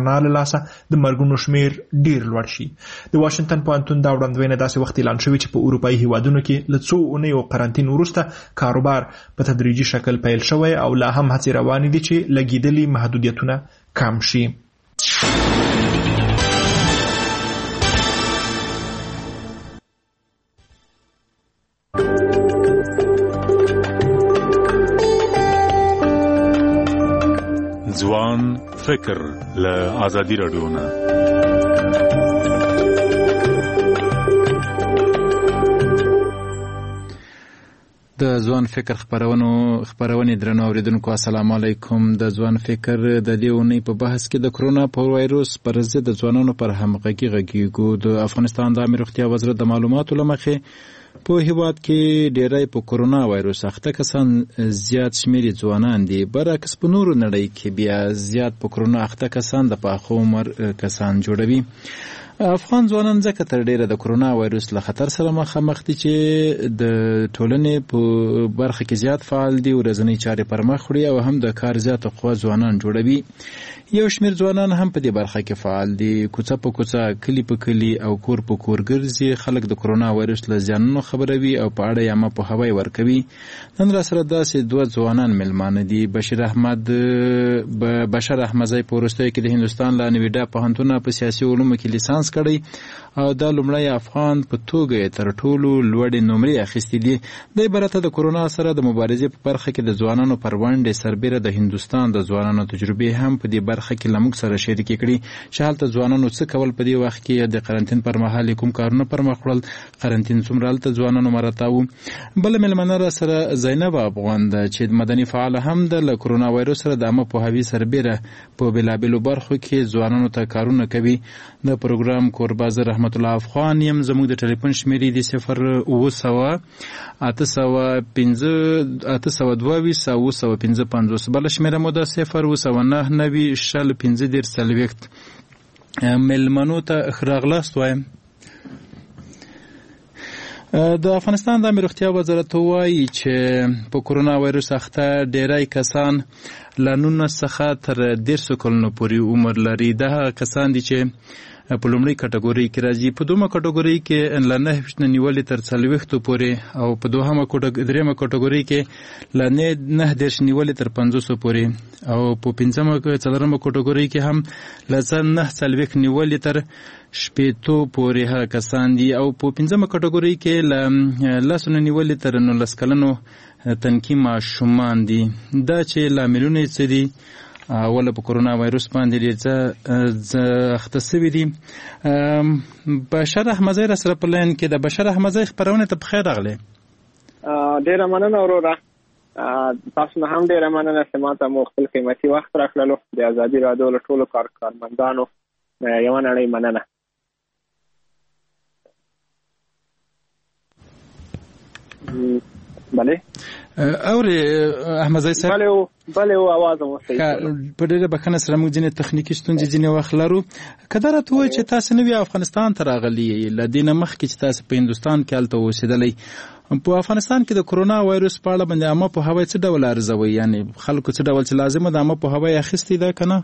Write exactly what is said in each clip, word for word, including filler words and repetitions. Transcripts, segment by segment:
کرونا له لاسه د مرګونو شمیر ډیر لوړ شي. د واشنگټن پوهنتون دا وړاندوینه داسې وخت اعلان شوې چې په اروپایي هیوادونو کې له څو اونیو قرنطین وروسته کاروبار په تدریجي شکل پیل شوی او لا هم هڅې روانې دي چې لګیدلي محدودیتونه کم شي. ځوان فکر له آزادي راډیو نه. د ځوان فکر خبرونو خبرونه درنو اوریدونکو السلام علیکم. د ځوان فکر د دې اونۍ په بحث کې د کرونا وایروس پر ضد د ځوانانو پر همغږي غږیږو. د افغانستان د عامه روغتیا وزارت د معلوماتو لمخې په هیواد کې ډیری په کرونا وایروس اخته کسان زیات شمیر ځوانان دي، برعکس په نورو نړۍ کې بیا زیات په کرونا اخته کسان د پاخه عمر کسان جوړوي. افغان ځوانان ځکه تر ډیره د کرونا وایروس له خطر سره مخامخ دي چې د ټولنې په برخه کې زیات فعال دي، ورځنی چارې پر مخ وړي او هم د کار زیات قوا ځوانان جوړوي. یو شمیر ځوانان هم په دې برخه کې فعال دي، کوڅه په کوڅه، کلی په کلی او کور په کور ګرځي. خلک د کرونا وایروس له زیانونو خبروي او په اړه یې په هوای ورکوي. نن را سره داسې دوه ځوانان ملمانه دي. بشیر احمد بشر احمدزی په وروستیو کې د هندوستان له نویډا پوهنتون په سیاسي علومو کې لیسانس کړی او دا لومړی افغان په توګه تر ټولو لوړې نمرې اخیستې دي. د عبارته د کرونا سره د مبارزې په برخه کې د ځوانانو پر ونډې سربیره د هندوستان د ځوانانو تجربې هم په دې برخه کې له موږ سره شریکې کړي چې هلته ځوانانو څه کول په دې وخت کې د قرنطین پر مهال کوم کارونه پر مخ وړل، قرنطین څومره هلته ځوانانو مرتاو. بله مېلمنه را سره زینب افغان ده چې مدني فعاله هم ده. له کرونا وایروس سره د عامه پوهاوي سربیره په بېلابېلو برخو کې ځوانانو ته کارونه کوي. د پروګرام کوربه زه رحمت الله افغان یم. زموږ د ټلیفون شمیرې دي صفر اوه سوه اته سوه پنځه اته سوه دوه ویشت اوه سوه پنځه پنځوس. بله شمیره مو ده صفر اوه سوه نهه نوي شل پنځه دېرش څلوېښت. مېلمنو ته ښه راغلاست وایم. د افغانستان د عامه روغتیا وزارت وایي چې په کرونا وایروس اخته ډیری کسان له نولس څخه تر دېرشو کلونو پورې عمر لري. دا هغه کسان دي چې په لومړۍ کټګورۍ کې راځي. په دومره کټګورۍ کې له نهه ویشت نه نیولې تر څلوېښتو پورې او په دوهمه درېیمه کټګورۍ کې له نهه دېرش نیولې تر پنځوسو پورې او په پنځمه څلورمه کټګورۍ کې هم له نهه څلوېښت نیولې تر شپېتو پورې هغه کسان دي او په پنځمه کټګورۍ کې له لسو نه نیولې تر نولس کلنو تنکي ماشومان دي. دا چې لاملونه یې څه دي؟ اوله په کرونا وایروس باندې ډېر څه اخته سوي دي. بشر احمدزی را سره په لاین کې ده. بشر احمدزی خپرونې ته په خیر راغلی. ډېره مننه وروره، تاسو نه هم ډېره مننه چې ما ته مو خپل قیمتي وخت راکړلو. د ازادي راډیو له ټولو کارمندانو یوه نړۍ مننه. بله اورې احمدزی صاحب؟ بله بله او اواز مو صحیح. په ډېره بښنه سره موږ ځینې تخنیکي ستونزې ځینې وخت لرو. که دا راته ووایي چې تاسو نوي افغانستان ته راغلي، له دې نه مخکې چې تاسو په هندوستان کې هلته اوسېدلی، په افغانستان کې د کرونا وایروس په اړه باندې عامه پوهاوی څه ډول ارزوئ؟ یعنې خلکو څه ډول چې لازمه ده عامه پوهاوی اخیستی ده که نه؟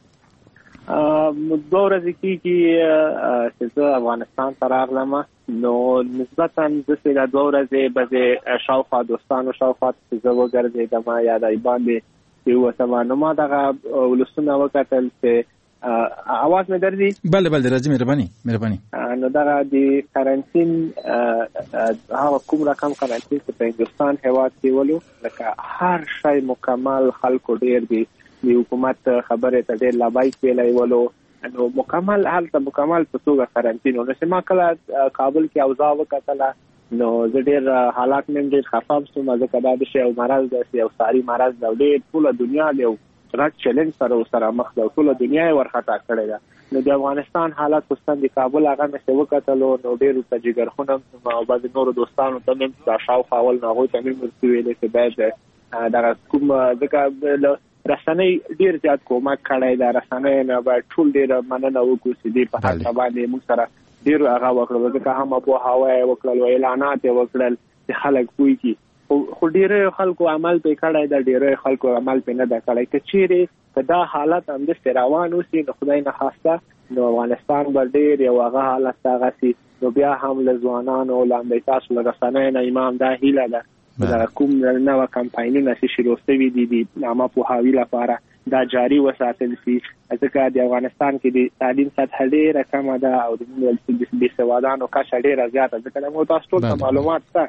دوه ورځې کېږي چې زه افغانستان ته راغلم، نو نسبتا داسې دا دوه ورځې به شاوخوا دوستانو شاوخوا چې زه وګرځېدم یا د باندې چې ووتم، نو ما دغه ولسونه وکتل چې اواز مې درځي؟ بله بله راځي، مهرباني مهرباني. نو دغه د قرنطین هغه کوم رقم قرنطین چې په هندوستان هېواد کې ولو، لکه هر شی مکمل، خلکو ډېر دي، د حکومت خبرې ته ډېر لابایک ویلی ولو، نو مکمل هلته مکمل په توګه قرنطین و. نو چې ما کله کابل کې اوضاع وکتله، نو زه ډېر حالات مې ډېر خفه شوم، ځکه دا د شی یو مرض دی، یو ساري مرض دی، ډېر ټوله دنیا د یو غټ چلنج سره ورسره مخ ده، ټوله دنیا یې ورخطا کړې ده. نو د افغانستان حالات خصوصا د کابل هغه مې چې وکتلو، نو ډېرو ته جګرخونه او بعضې نورو دوستانو ته مې دا شاوخوا اول نو هغوی ته مې ورته ویلې چې باید دغه کوم ځکه رسنۍ ډېر زیات کومک کړی ده، رسنۍ نه باید ټول ډېره مننه وکړو چې دې په حق باندې موږ سره ډېر هغه وکړل، ځکه هم پوهاوی یې وکړل، اعلانات یې وکړل چې خلک پوه کړي. خو ډېرو خلکو عمل پې کړی ده، ډېرو خلکو عمل پې نه ده کړی. که چیرې که دا حالت هم د روان اوسي نو خدای نه خواسته نو افغانستان به ډېر یو هغه حالت دغه سي نو بیا هم له ځوانانو لاندې تاسو له رسنیو نه امام دا هیله ده دا کوم نوې کمپاینونه چې شروع شوي دي د عامه پوهاوي لپاره دا جاری وساتل شي ځکه د افغانستان کې د تعلیم سطح ډېره کمه ده او د بې سوادانو کچه ډېره زیاته ده نو تاسو ټول معلومات شته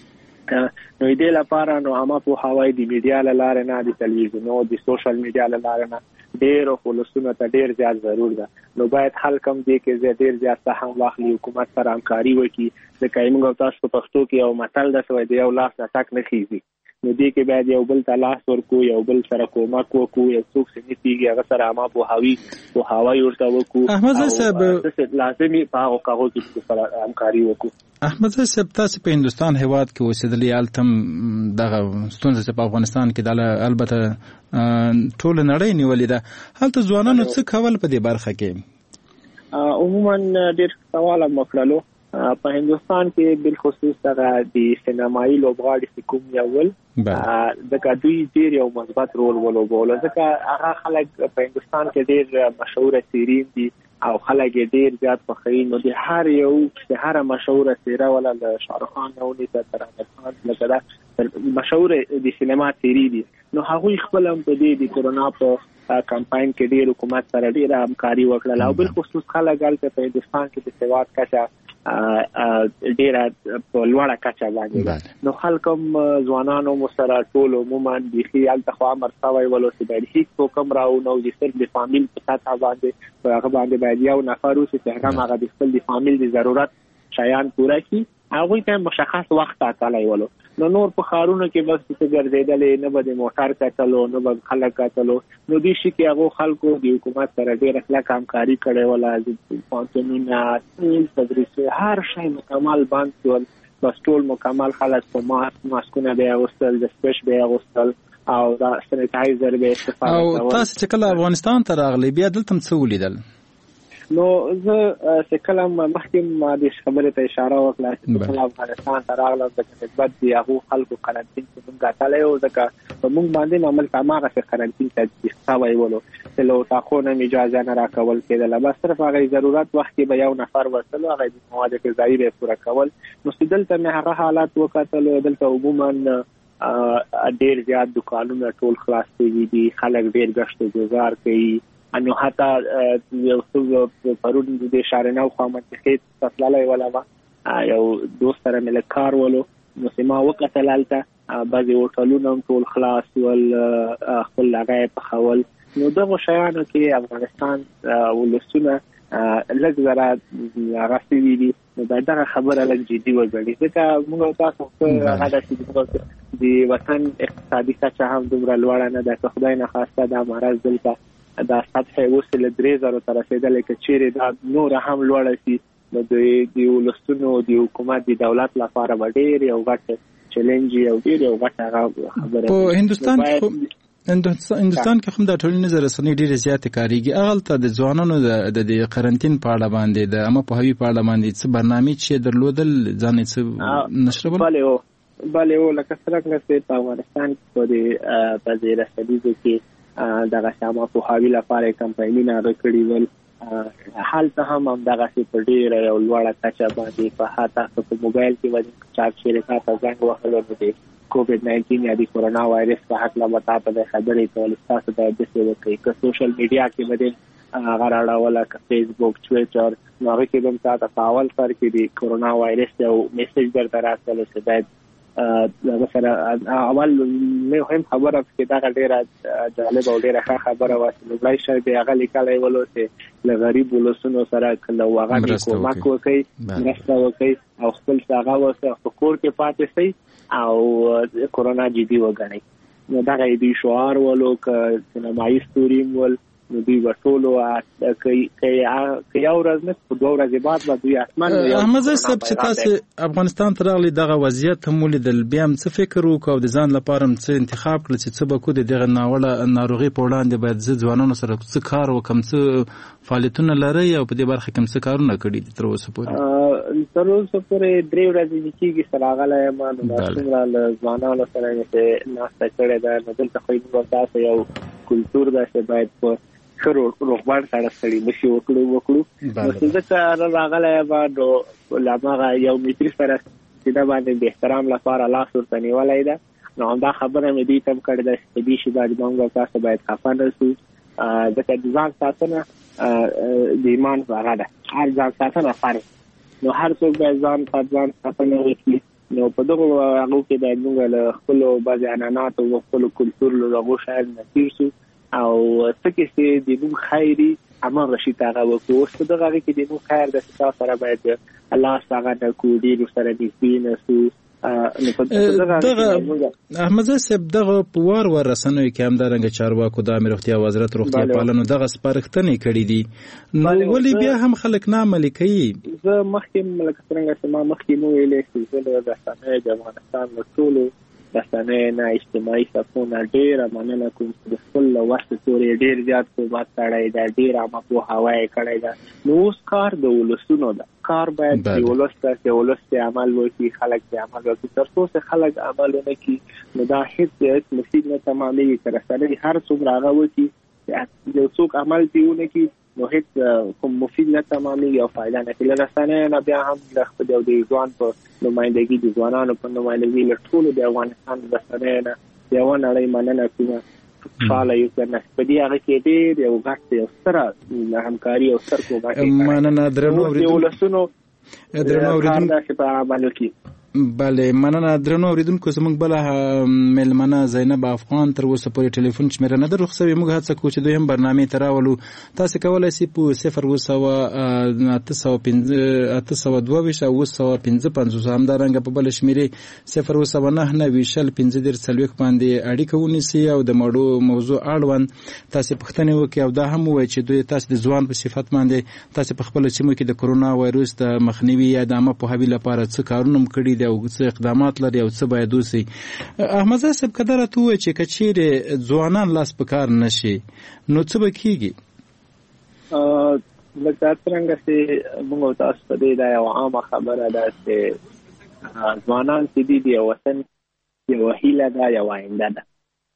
نو دې لپاره نو عامه پوهاوی د میډیا له لارې نه د تلویزیون او د سوشل میډیا له لارې نه ډېر خلصونه ته ډېر زیات ضرور ده نو باید خلک هم دې کې زه ډېر زیات سهم واخلي حکومت سره همکاري وکړي ځکه موږ تاسو په پښتو کې یو متل ده چې د یو لاس ټک نه خېږي نو دې کې باید یو بل ته لاس ورکو یو بل سره کومک وکړو یو څوک چې نتیږي هغه سره عامه پوهاوی پوهاوی ورته وکړو احمد صاحب لازمي په هغه کاغو کې سره همکاري وکړو احمد صاحب تاسو په هندستان هیواد کې اوسېدلي التم دغه ستونزه چې په افغانستان کې د البته ټول نړۍ نیولې ده هلته ځوانانو څه کول په دې برخه کې عموما ډېر سوال مکړلو په هندستان کې بل خصوص دغه د سینمایي لوبغاړي کوم یول دغه دوی ډېر یو مثبت رول ولوبول ځکه هغه خلک په هندستان کې ډېر مشهور سیرین دي او خلک ډېر زیات خوښوي نو د هر یو چې هر مشهور سیره ولا د شاهرخ خان او د ترانه خان لکه مشهور د سینما سیری دي نو هغه خپل هم په دې د کورونا په کمپاین کې ډېر حکومت سره ډېر همکاري وکړه او بل خصوص خلک غلطه په هندستان کې د سواد کچه ډېر په لوړه کچه باندې نو خلکم ځوانانو مسره ټول عموما د خیال تخوا مرسوي ولو چې د هیڅ کوم راو نو د صرف د فامیل په سطح باندې هغه باندې باید یو نفر اوسي چې هغه هغه د خپل د فامیل د ضرورت شایان پوره کړي هغه ته مشخص وخت ټاکلی ولو نو نور په خارونو کې بس چې ګرځیدلې نه به د موټر کتلو نه به خلک کتلو نو دې شي کې هغه خلکو د حکومت سره ډېر کلک همکاري کړې ولا د پانتونونه تدریس هر شی مکمل باندې ول بس ټول مکمل خلک په ماسک ماسکونه به اغوستل د سپیش به اغوستل او دا سانیټایزر به استفاده کول او تاسو چې کله افغانستان ته راغلی بیا دلته څه ولیدل نو زه چې کله مخکې ما د خبرې ته اشاره وکړه چې کله افغانستان ته راغلم د نسبت د هغو خلکو قرنطین چې موږ ګټلی وو ځکه په موږ باندې عمل ته هماغسې قرنطین تطبیق شوی ولو چې له اتاقونو هم اجازه نه راکول کېدله بس صرف هغه ضرورت وخت کې به یو نفر ورتلو هغه د مواد غذایي به یې پوره کول نو چې دلته مې هغه حالات وکتلو دلته عموما ډېر زیات دوکانونه ټول خلاص شوي دي خلک ډېر ګشت ګزار کوي انو حتی یو څو پرون د شارناو خو منطقې تسلاله ولا ما یو دوست سره مل کار ولو نو سما وکتل الته بعضي هوټلونه ټول خلاص ول خپل لګای په خول نو دغه شیانو کې افغانستان ولسونه لږ زره غاستې دي نو دا خبره لږ جدي وګڼي ځکه موږ تاسو ته هغه چې د وطن اقتصادي کچه هم دومره لوړه نه ده خدای نه خواسته دا مرز دلته دا سطح وصل درې زره تر رسیدلې چې چیرې دا نور هم لوړ شي نو د ولستونو د حکومت د دولت لپاره ډېر یو غټ چیلنج یو ډېر یو غټ خبره په هندستان کې هندستان کې هم د ټولنیز رسنۍ ډېر زیات کاریږي اغلته د ځوانانو د قرنطین په اړه باندې د عامه پوهاوي په اړه باندې څه برنامج چې درلودل ځان څه نشرول بله او بله او لکه څنګه چې په افغانستان کې په دې په دې رسنیو کې دغه عامه پوهاوي لپاره کمپاینونه راکړي ول حالته هم دغه په ډېره یو لوړه کچه باندې په هاته په موبایل کې باندې چارج شریکه ته ځنګ وهلو نو د کووډ ناینټین یا د کورونا وایرس په حق لا وتا په خبرې کول تاسو ته د څه وکړي که سوشل میډیا کې باندې هغه راړوله که فیسبوک ټویټر نو هغه کې هم تاسو په اول سر کې د کورونا وایرس یو میسج درته راځي چې باید دا سره اول مې هم خبره چې دا ډېره جالب او ډېره ښه خبره وه نو بلای شي به هغه لیکلی ولو چې له غریب ولسونو سره کله هغه کومک وکړي مرسته وکړي او خپل هغه وسه په کور کې پاتې شي او کورونا جدي وګڼي نو دا غوډي شعار ولو ک سینمایي ستوریم ول نو دوی ټولو کوي کوي یو ورځ نه په دوه ورځې بعد به دوی اسمان احمد صاحب چې تاسو افغانستان ته راغلي دغه وضعیت هم ولیدل بیا هم څه فکر وکړو د ځان لپاره هم څه انتخاب کړل چې څه به کو د دغه ناوړه ناروغي په وړاندې باید زه ځوانانو سره څه کار وکړم څه فعالیتونه لرئ او په دې برخه کې هم څه کارونه کړي دي تر اوسه پورې تر اوسه پورې درې ورځې کېږي سره راغلی یم نو دا څومره له ځوانانو سره مې ناسته کړې ده نو دلته خو یې تاسو یو کلچر دا چې باید په خرو روغبان سره سړي نشي وکړو وکړو نو څنګه راغلی به نو لمغه یو میتري سره چې دا باندې د احترام لپاره لاس ورته نیولای ده نو دا خبره مې دې تم کړې ده چې دې شي باید موږ تاسو باید خفه نه شو ځکه د ځان ساتنه د ایمان برخه ده هر ځان ساتنه فرض نو هر څوک باید ځان ځان ساتنه وکړي نو په دغه هغه کې د موږ له خپل بعض عنعنات او خپل کلچر له هغه شاید نتیر شو او څه کې د موږ خیري اما رشي تاغه وکړو اوس په دغه کې د موږ خیر د ستاسو سره باید الله څنګه د کوډي سره د سینې سو دغه احمد صاحب دغه پوار ور رسنوي کې هم د رنګ چارواکو د امیر روغتیا وزارت روغتیا پالنو دغه سپارښتنې کړې دي نو ولې بیا هم خلک نه عملي کوي زه مخکې ملک څنګه چې ما مخکې نو ویلې چې زه د رسنۍ د افغانستان له ټولو رسنۍ نه اجتماعي صفونه ډېره مننه کوم چې خپل وخت پورې ډېر زیات کومات کړی دا ډېر عامه پوهاوی کړی دا نو اوس کار د ولسونو ده کار باید د ولس ته ولس ته عمل وکړي خلک ته عمل وکړي تر څو چې خلک عمل نه کوي نو دا هیڅ مفید نه تمامېږي که رسنۍ هر څوک راغه وکړي یو څوک عمل پیونه کوي نو هیڅ کوم مفید نه تمامېږي او فایده نه کوي رسنۍ نه بیا هم د خپل د ځوان په نمائندګي د ځوانانو په نمائندګي له ټولو د افغانستان رسنۍ نه یو نړۍ مننه کوم فعاله یو کنه په دې هغه کې ډېر یو غټ یو سره همکاري او سر کومه مننه درنو ورسونو درنو ورسونو چې په باندې کې بله مننه درنو اوریدونکو زموږ بله مېلمنه زینب افغان تر اوسه پورې ټلیفون شمېره نه ده رخصوي موږ هڅه کوو چې دویم برنامې ته راولو تاسو کولی شئ په صفر اوه سوه اته سوه پنځه اته سوه دوه ویشت او اوه سوه پنځه پنځوس همدارنګه په بله شمېرې صفر اوه سوه نهه نوي شل پنځه دېرش څلوېښت باندې اړیکه ونیسئ او د موضوع موضوع اړوند تاسو پوښتنې وکړئ او دا هم ووایئ چې دوی تاسو د ځوان په صفت باندې تاسو په خپله سیمو کې د کرونا وایروس د مخنیوي یا د عامه پوهاوي لپاره څه کارونه هم کړي او څه اقدامات لري او څه باید وشي احمد صاحب که دا راته ووایي چې که چیرې ځوانان لاس په کار نشي نو څه به کېږي لکه څرنګه چې موږ تاسو ته دی دا یوه عامه خبره ده چې ځوانان چې دي د وطن یوه هیله ده یوه آینده ده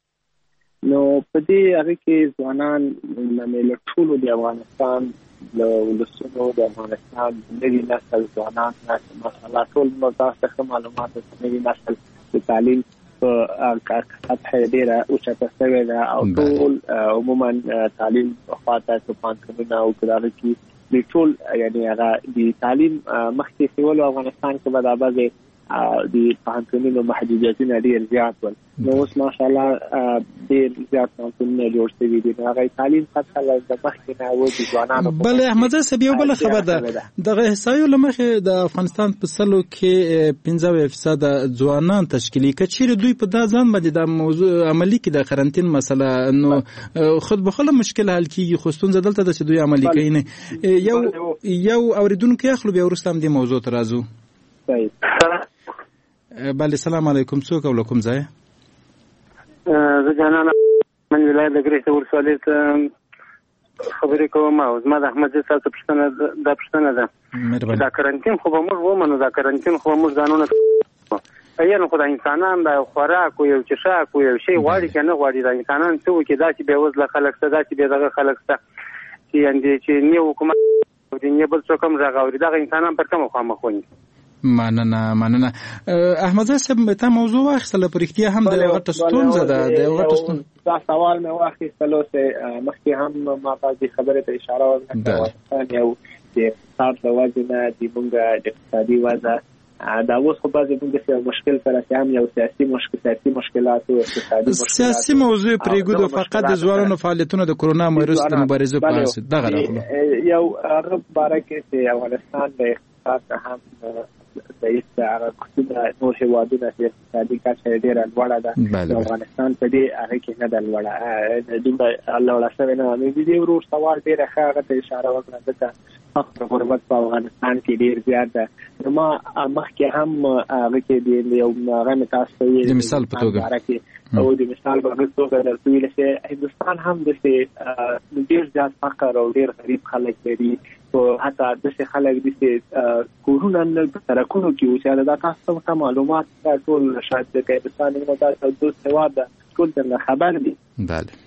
نو په دې هغې کې ځوانان له ټولو د افغانستان له ولسونو د افغانستان نوي نسل ځوانان ماشاءالله ټول نو تاسو ته ښه معلومات د نوي نسل د تعلیم په سطحه ډېره اوچته شوې ده او ټول عموما تعلیم خواته که پوهنتونونه او که د هغه کې د ټول یعنې هغه د تعلیم مخکې سولو افغانستان کې به دا بعضې د پوهنتونونو محدودیتونه ډېر زیات ول نو اوس ماشاءالله ډېر زیات پوهنتونونه جوړ شوي دي نو هغه تعلیم سطحه له مخکې نه و د ځوانانو بله احمد صاحب یو بله خبر ده دغه احصایو له مخې د افغانستان په سلو کې پنځه اویا فیصده ځوانان تشکیلي که چیرې دوی په دا ځان باندې دا موضوع عملي کړي د قرنطین مسله نو خود به خپله مشکل حل کېږي خو ستونزه دلته ده چې دوی عملي کوي نه یو یو اورېدونکی اخلو بیا وروسته هم دې موضوع ته راځو بله سلام علیکم څوک او له کوم ځای زه جانانه من ولایت د ګرېسته ولسوالۍ ته خبرې کوم او زما د احمد صاحب څخه پوښتنه دا پوښتنه ده دا کرنټین خو به موږ ومنو دا کرنټین خو به موږ ځانونه یعنې خو د انسانان د خوراک او یو څښاک او یو شی غواړي که نه غواړي د انسانان څه وکړي داسې بېوزله خلک شته داسې بې دغه خلک شته چې یعنې چې نه حکومت او نه بل څوک هم غږ اوري دغه انسانان پر کومه خوا مخ ونیسي مننه مننه احمد صاحب ته موضوع واخیستله په رښتیا هم د یو غټه ستونزه ده د یو غټه ستونزه دا سوال مې واخیستلو چې مخکې هم ما تاسو خبرې ته اشاره وکړه افغانستان یو د اقتصاد له وجې نه د موږ د اقتصادي وضع دا اوس خو بعضې موږ یو مشکل سره چې هم یو سیاسي مشکل سیاسي مشکلات او اقتصادي مشکلات سیاسي موضوع پرېږدو فقط د ځوانانو فعالیتونه د کرونا وایرس د مبارزې په اړه دغه راغلو یو هغه باره کې چې افغانستان د اقتصاد هم د هغه قسمه نور هېوادونه چې اقتصادي کچه ډېره لوړه ده افغانستان په دې هغه کې نه ده لوړه دومره لوړه شوې نه ده د دې ورور سوال ډېره ښه هغه ته اشاره وکړه ځکه فقر غربت په افغانستان کې ډېر زیات ده نو ما مخکې هم هغه کې د یو هغه مې تاسو ته د مثال په توګه او د مثال په توګه درته ویل چې هندوستان هم داسې ډېر زیات فقر او ډېر غریب خلک لري په حتی داسې خلک دي چې کورونه نه په سړکونو کې اوسېده دا تاسو ته معلومات ټول شاید د هندوستان یو داسې دوست هېواد ده ټول درنه خبر دي بله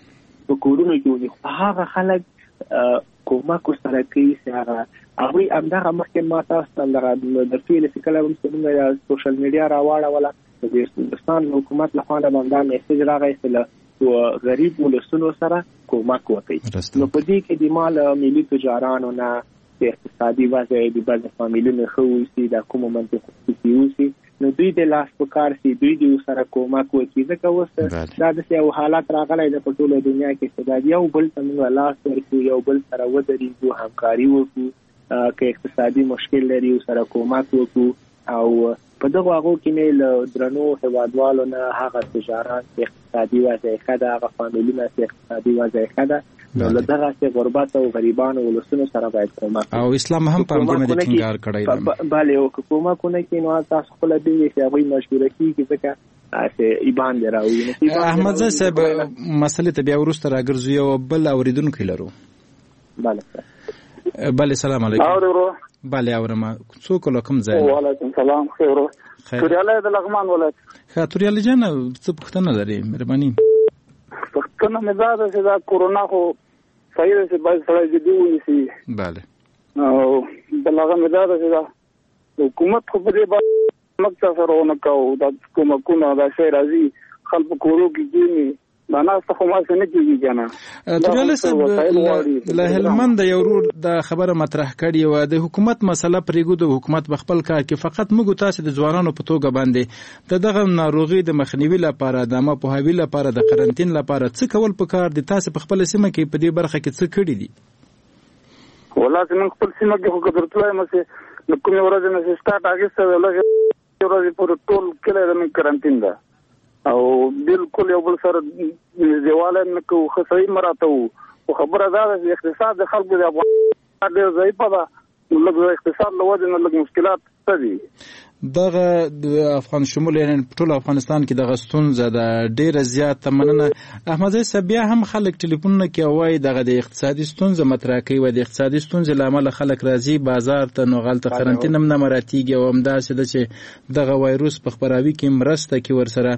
په کورونو کې ونی هغه خلک کومک سره کوي هغه هغه همدغه مخکې ما تاسو ته د فیل کله هم څنګه سوشل میډیا راوړل د هندستان حکومت له خوا باندې میسج راغی چې غریب ولسونو سره کومک وکړي. نو په دې کې د مال ملي تجارانو نه اقتصادي وضع د بعض فامیلونو خو سي د کومه منطقه کې اوسي نو دوی د لاس په کار سي دوی د سره کومک وکړي ځکه اوس دا د یو حالت راغلی د ټوله دنیا کې چې دا یو بل څنګه لاس ورکړي یو بل سره ودرېږو همکاري وکړو که اقتصادي مشکل لري سره کومک وکړو او په دغه هغه کې نه له درنو هوادوالو نه هغه تجارت اقتصادي وضع ښه هغه فامیلونه اقتصادي وضع ښه نو لدغه چې غربت او غریبانو ولسونو سره باید کومک او اسلام هم په دې باندې ټینګار کړی دی. بله او کومکونه کې نو تاسو خپل دې چې هغه مشوره کیږي ځکه چې ایبان دراوي. احمد زاده صاحب مسلې ته بیا ورسته راګرځو یو بل اوریدونکو لرو. بله بله سلام علیکم. اورو بله اورم څوک کوم ځای؟ وعلیکم سلام. خیر تورياله د لغمان ولایت. ښه تورياله جان څه پوښتنه لري مهرباني؟ پښتنه مزاده چې دا کورونا خو صحیح ده چې باید سره جدي ونیسي. بله او بلغه مزاده چې دا حکومت خو په دې باندې مکتب سره ونه کوو دا کومکونه دا شی راځي خلک کورو کې کېني دا نه څه خو ما څه نه کېږي کنه. تورياله صاحب له هلمند یو ورور دا خبره مطرح کړې و د حکومت مسله پرېږدو د حکومت په خپل کار کې فقط موږ تاسو د ځوانانو په توګه باندې د دغه ناروغي د مخنیوي لپاره د ما پوهاوي لپاره د قرنټین لپاره څه کول پکار دي تاسو په خپل سیمه کې په دې برخه کې څه کړی دي؟ والله چې موږ خپل سیمه کې خو قدرتلای مې چې کومه ورځ نه سٹارټ اگست لږ ورځې پورې ټول کله د قرنټین ده او بالکل یو بل سره دیواله نه کو خصوصي مراته او خبره ده چې اقتصاد د خلکو د افغان ډېر ضعیف ده لږ اقتصاد له وجه نه لږ مشکلات دي. دغه د افغان شمول یعنی ټول افغانستان کې دغه ستونزه د ډیره زیاته مننه. احمد زاده بیا هم خلک ټلیفونونه کې وایي دغه د اقتصادي ستونزه مطرح کوي و د اقتصادي ستونزې له امله خلک راځي بازار ته نو غلطه قرنټین هم نه مراتیږي او همداسې ده چې دغه وایروس په خپراوي کې مرسته کوي ورسره.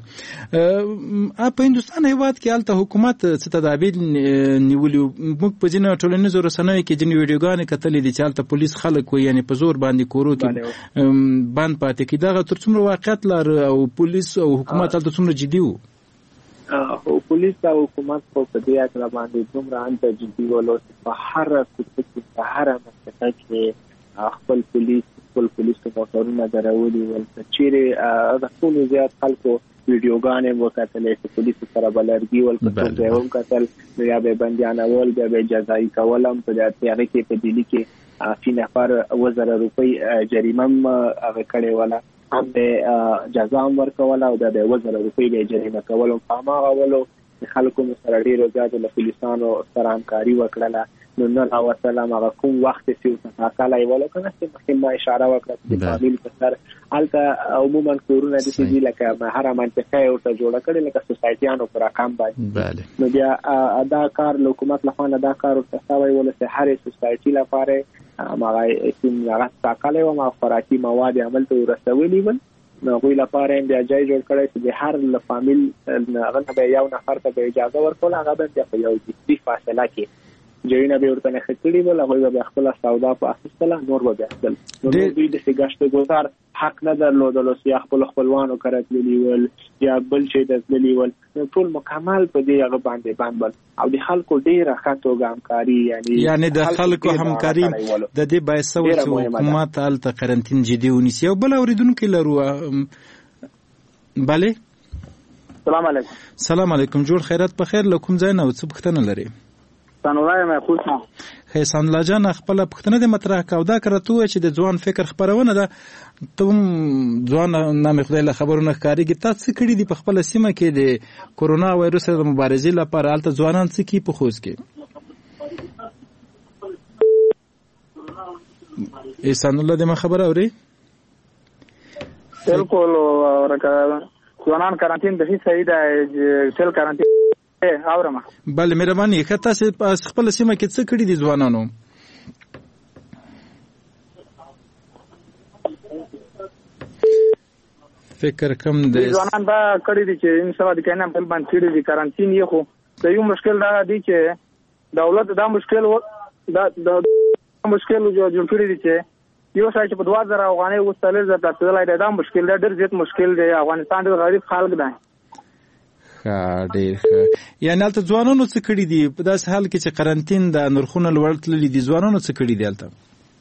په هندوستان هیواد کې هلته حکومت څه تدابیر نیولي موږ په ځینو ټولنیزو رسنیو کې ځینې ویډیوګانې کتلې دي چې هلته پولیس خلک وایي یعنې په زور باندې کورو کې بند پاتې کې دغه تر څومره واقعیت لري او پولیس او حکومت هلته څومره جدي وو؟ او پولیس او حکومت په دې اړه باندې څومره انت جدي ولو په هر کوڅه کې په هر منطقه کې خپل پولیس خپل پولیس موټرونه درولي ول چې د ټول زیات خلکو ویډیوګانې وکړلې چې پولیس سره بلرګي ول په څو ځایونو کتل یا به بندیانول یا به جزایي کولم په دې اړه کې په دلی کې فی نفر وزره روپی جریمه هغه کړې ولا هم به جزا ورکوله او د وزره روپی له جریمه کولو په ما غوولو خلکو سره ډیرو زیات له پولیسانو سره همکاري وکړه نو نه او سلام هغه کوم وخت چې تاکاله یې ولکه چې مخکې ما اشاره وکړه چې فامیل په سر الته عموما کورونه د دې لکه هر منطقه یو ته جوړ کړي لکه سوسایټیانو پر رقم باندې نو بیا ادا کار حکومت له خوا ادا کار ورتسوي ولته هر سوسایټي لپاره ما کوم هغه تاکاله او ما خوراکي مواد عمل ته ورسولي ول نو غوی لپاره بیا ځای جوړ کړی چې د هر ل فامیل هغه به یو نفر ته اجازه ورکول هغه به په یو دي فاصله کې جوړینه به ورته نه خېټړي ول هغه به خپل سودا په اخیستله نور به خپل نو دوی د سګشت ګزار حق نه درلودل او خپل خپلوانو کړتلی ول یا بل شي دزلی ول ټول مکمل په دې هغه باندې باندې او د خلکو ډیره خاطو همکاري یعنی یعنی د خلکو همکاري د دې بایسو چې حکومت الته قرنټین جدي ونیسي او بل اوریدونکو لرو. bale سلام علیکم. سلام علیکم جوړ خیرات په خیر لکم ځای نه څه پښتنه لري؟ سنولای مې خوښه حسن الله جان خپل پښتنه د مطرح کاو دا کرته چې د ځوان فکر خبرونه ده ته ځوان نامې خدای له خبرونه ښکاریږي تاسو کړي دي په خپل سیمه کې د کورونا وایروس د مبارزې لپاره الته ځوانان څه کی په خوځ کې؟ حسن الله دې ما خبر اوري؟ بالکل ورکه ځوانان کارانتین د هیڅ صحیح ده سل کارانتین اورم. بله مهرباني که تاسو خپل سیمه کې څه کړي دي ځوانانو؟ فکر کم د ځوانان دا کړي دي چې ان شاء الله د کینم په باندې کړي دي کارانتین یې خو د یو مشکل دا دی چې دولت دا مشکل دا د مشکل جو جوړ کړی دی چې یو ځای چې په دوه زره افغانۍ وستل زر د تلای دا مشکل دا ډېر زیات مشکل دی. افغانستان ډېر غریب خلک دی. ښه ډېر ښه. یعنې هلته ځوانانو څه کړي دي په داسې حال کې چې قرنطین د نرخونه لوړ تللي دي؟ ځوانانو څه کړي دي هلته؟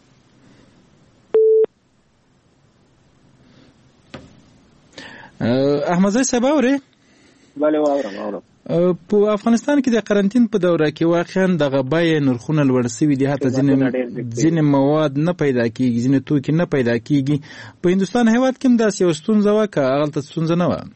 احمدزی صاحب اورې؟ بله واورم واورم. په افغانستان کې د قرنطین په دوره کې واقعا دغه بیې نرخونه لوړ شوي دي، حتی ځینې مواد نه پیدا کېږي، ځینې توکي نه پیدا کېږي. په هندوستان هېواد کې هم داسې یوه ستونزه وه که هغلته ستونزه نه وه؟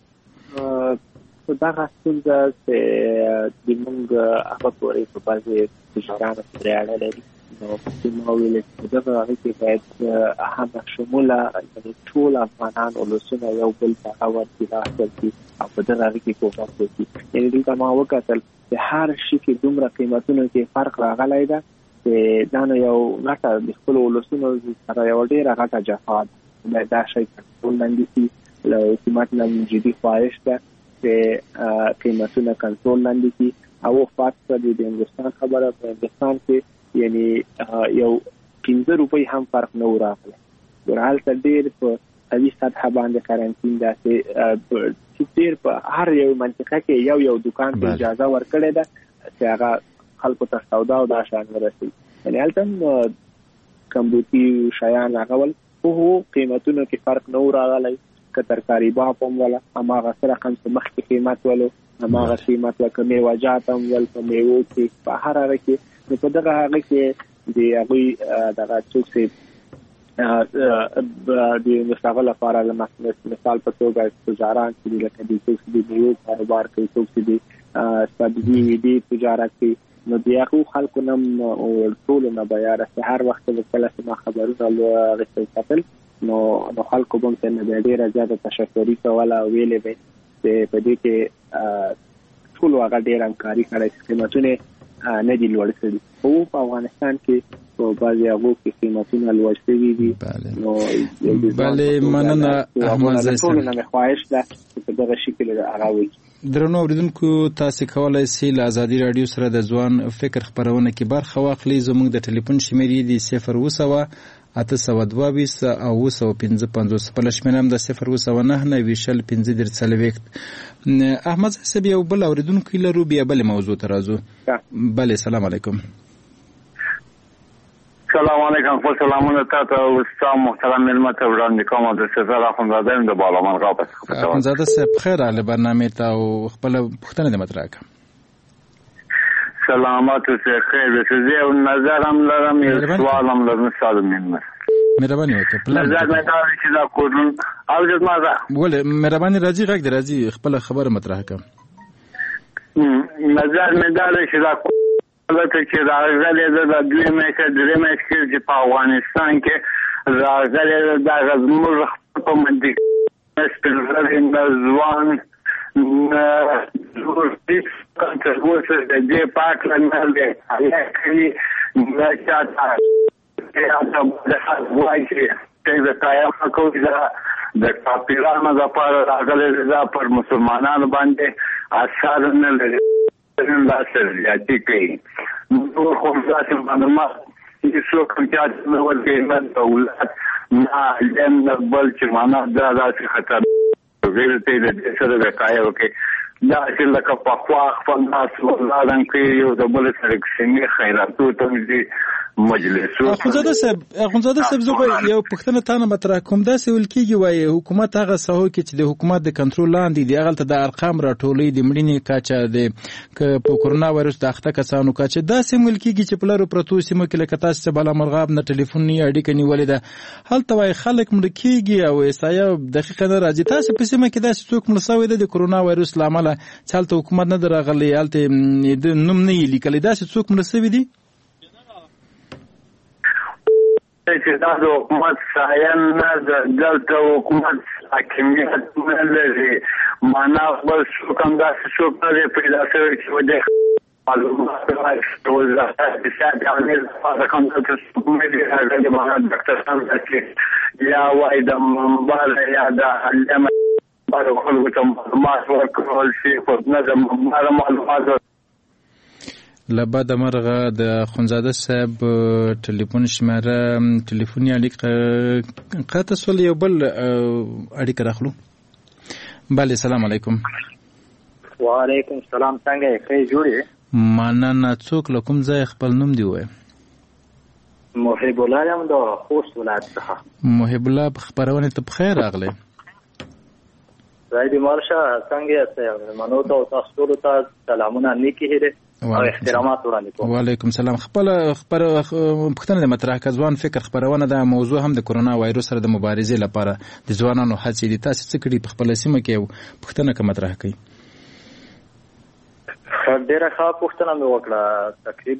په دغه ستونزه چې زموږ هغه پورې په بعضې فشارانو پورې اړه لري، نو چې ما ویل چې دغه هغې کې باید همه شموله یعنې ټول افغانان ولسونه یو بل ته هغه ورکړي راخل کړي او په دغه هغې کې کوښښ وکړي. یعنې دلته ما وکتل چې هر شي کې دومره قیمتونو کې فرق راغلی ده چې دا نو یو غټه د خپلو ولسونو سره یوه ډېره غټه جفا ده. باید دا شی کنټرول لاندې شي. له حکومت نه جدي خواهش ده چې قیمتونه کنټرول لاندې کړي. او خاص کر د هندوستان خبره، په هندوستان کې یعنی یو پنځه روپۍ هم فرق نه و راغلی. ورهلته ډېر په قوي سطحه باندې قرنطین داسې چې ډېر په هر یو منطقه کې یو یو دکان ته اجازه ورکړې ده چې هغه خلکو ته سودا او دا شیان ورسوي. یعنې هلته هم کمبوتي شیان هغه ول، خو قیمتونو کې فرق نه و راغلی. که ترکاري باب هم وله هماغه سره رقم څه مخکې قیمت ولو هماغه قیمت وه. که میوه‌جات هم ول په میوو کې په هر هغه کې، نو په دغه هغه کې د هغوی دغه څوک چې د مستغل لپاره مثال په توګه تجاران چې دي، لکه د څوک چې د میوو کاروبار کوي، څوک چې د سبزي د تجارت کوي، نو د هغو خلکو نه ټولو نه به یاره هر وخت به کله چې ما خبرونه اخیستل کتل، نو نو خلکو به هم څه نه به ډېره زیاته تشکري کوله او ویلې به چې په دې کې ټولو هغه ډېر همکاري کړی چې قیمتونه نه دي لوړ شوي. خو په افغانستان کې په بعضې هغو کې قیمتونه لوړ شوي دي. نو بلې مننه احمدزی صاحب. ټولو نه مې خواهش ده چې په دغه شکل هغه وکړي. درنو اورېدونکو، تاسې کولی سئ له ازادي راډیو سره د ځوان فکر خپرونه کې برخه واخلئ. زموږ د ټلیفون شمېرې دي صفر اوه سوه اته سوه دوه ویشت او اوه سوه پنځه پنځوس. بله شمېره هم د صفر اوه سوه نهه نوي شل پنځه دېرش څلوېښت. احمدزی صاحب یو بل اورېدونکی لرو، بیا بلې موضوع ته راځو. بلې، سلام علیکم. سلام علیکم. خپل سلامونه تا ته او ستا محترم مېلمه ته وړاندې کوم. د سفر اخندزاده یم د بالامرغه په اخندزاده صاحب خیر راغلی برنامې ته او خپله پوښتنه دې مطرح کړه. سلامات اوسئ، خیر اوسئ. زه یو نظر هم لرم، یو سوال هم لرم ستا د مېلمه. مهرباني وکړه. نظر مې دا دی چې دا کورون اورېد ما ده. ولې مهرباني راځي، غږ دې راځي، خپله خبره مطرح کړه. نظر مې دا دی چې دا البته چې راغلی ده د دوی میاشتې درې میاشتې چې په افغانستان کې راغلی ده، دغه زموږ په منطقه سپین ږیري ځوان تر اوسه د دې په هکله نه دی کړي. نه چاته وایي چې د قایم کوي د کافرانو لپاره راغلی ده، پر مسلمانانو باندې اثر نه لري، لا سر زیاتی کوي. نور خو داسې معلومات چې څوک هم چاته نه ورکوي، نه دولت نه علم نه بل چې معنا دا داسې خطر غیر ته د دې سره وقایه وکړي. داسې لکه پخوا خپل لاس ولادن کوي، یو د بل سره کښېني خیراتو ته ځي مجلسو. اخندزاده صاحب اخندزاده صاحب زه یو پوښتنه تا نه مطرح کوم. داسې ویل کېږي وایي حکومت هغه ساحو کې چې د حکومت د کنټرول لاندې دي، هغلته د ارقام راټولوي، د مړینې کچه د په کرونا وایرس د اخته کسانو کچه. داسې هم ویل کېږي چې په لرو پرتو سیمو کې لکه تاسې چې بالامرغاب نه ټلیفوني اړیکه نیولې ده، هلته وایي خلک مړه کېږي او احصایه دقیقه نه راځي. تاسې په سیمه کې داسې څوک مړه شوی ده د کرونا وایرس له امله چې هلته حکومت نه ده راغلی، هلته نوم نه یې لیکلی، داسې څوک مړه شوي دي؟ چې دا د حکومت سایه نه ده، دلته حکومت حاکمیت نه لري، معنا بل څوک هم داسې څوک نه دی پیدا شوی چې ودې معلومات راټول کړي. یا وایي د منبر یا د علم باید خلکو ته معلومات ورکول شي په نظم معلومات له بده مرغه د خونزاده صاحب ټلیفون شماره ټلیفوني اړیکه قطع شول. یو بل اړیکه راخلو. بله سلام علیکم. وعلیکم السلام. څنګه یې ښه جوړې؟ مننه. څوک له کوم ځای خپل نوم دی ووایه؟ محب الله یم د خوست ولایت څخه. محب الله خپرونې ته بخیر راغلی. خدای دې مال شه. څنګه یاست؟ منو ته او تاسو ټولو ته سلامونه نیکې هیلې او احترامات وړاندې کوم. وعلیکم السلام. خپل خبر پوښتنه د مطرح کا ځوان فکر خبرونه د موضوع هم د کرونا وایروس سره د مبارزې لپاره د ځوانانو هڅې دي. تاسو څه کړي په خپل سیمه کې پوښتنه کا مطرح کړئ؟ ډیره ښه پوښتنه مې وکړه.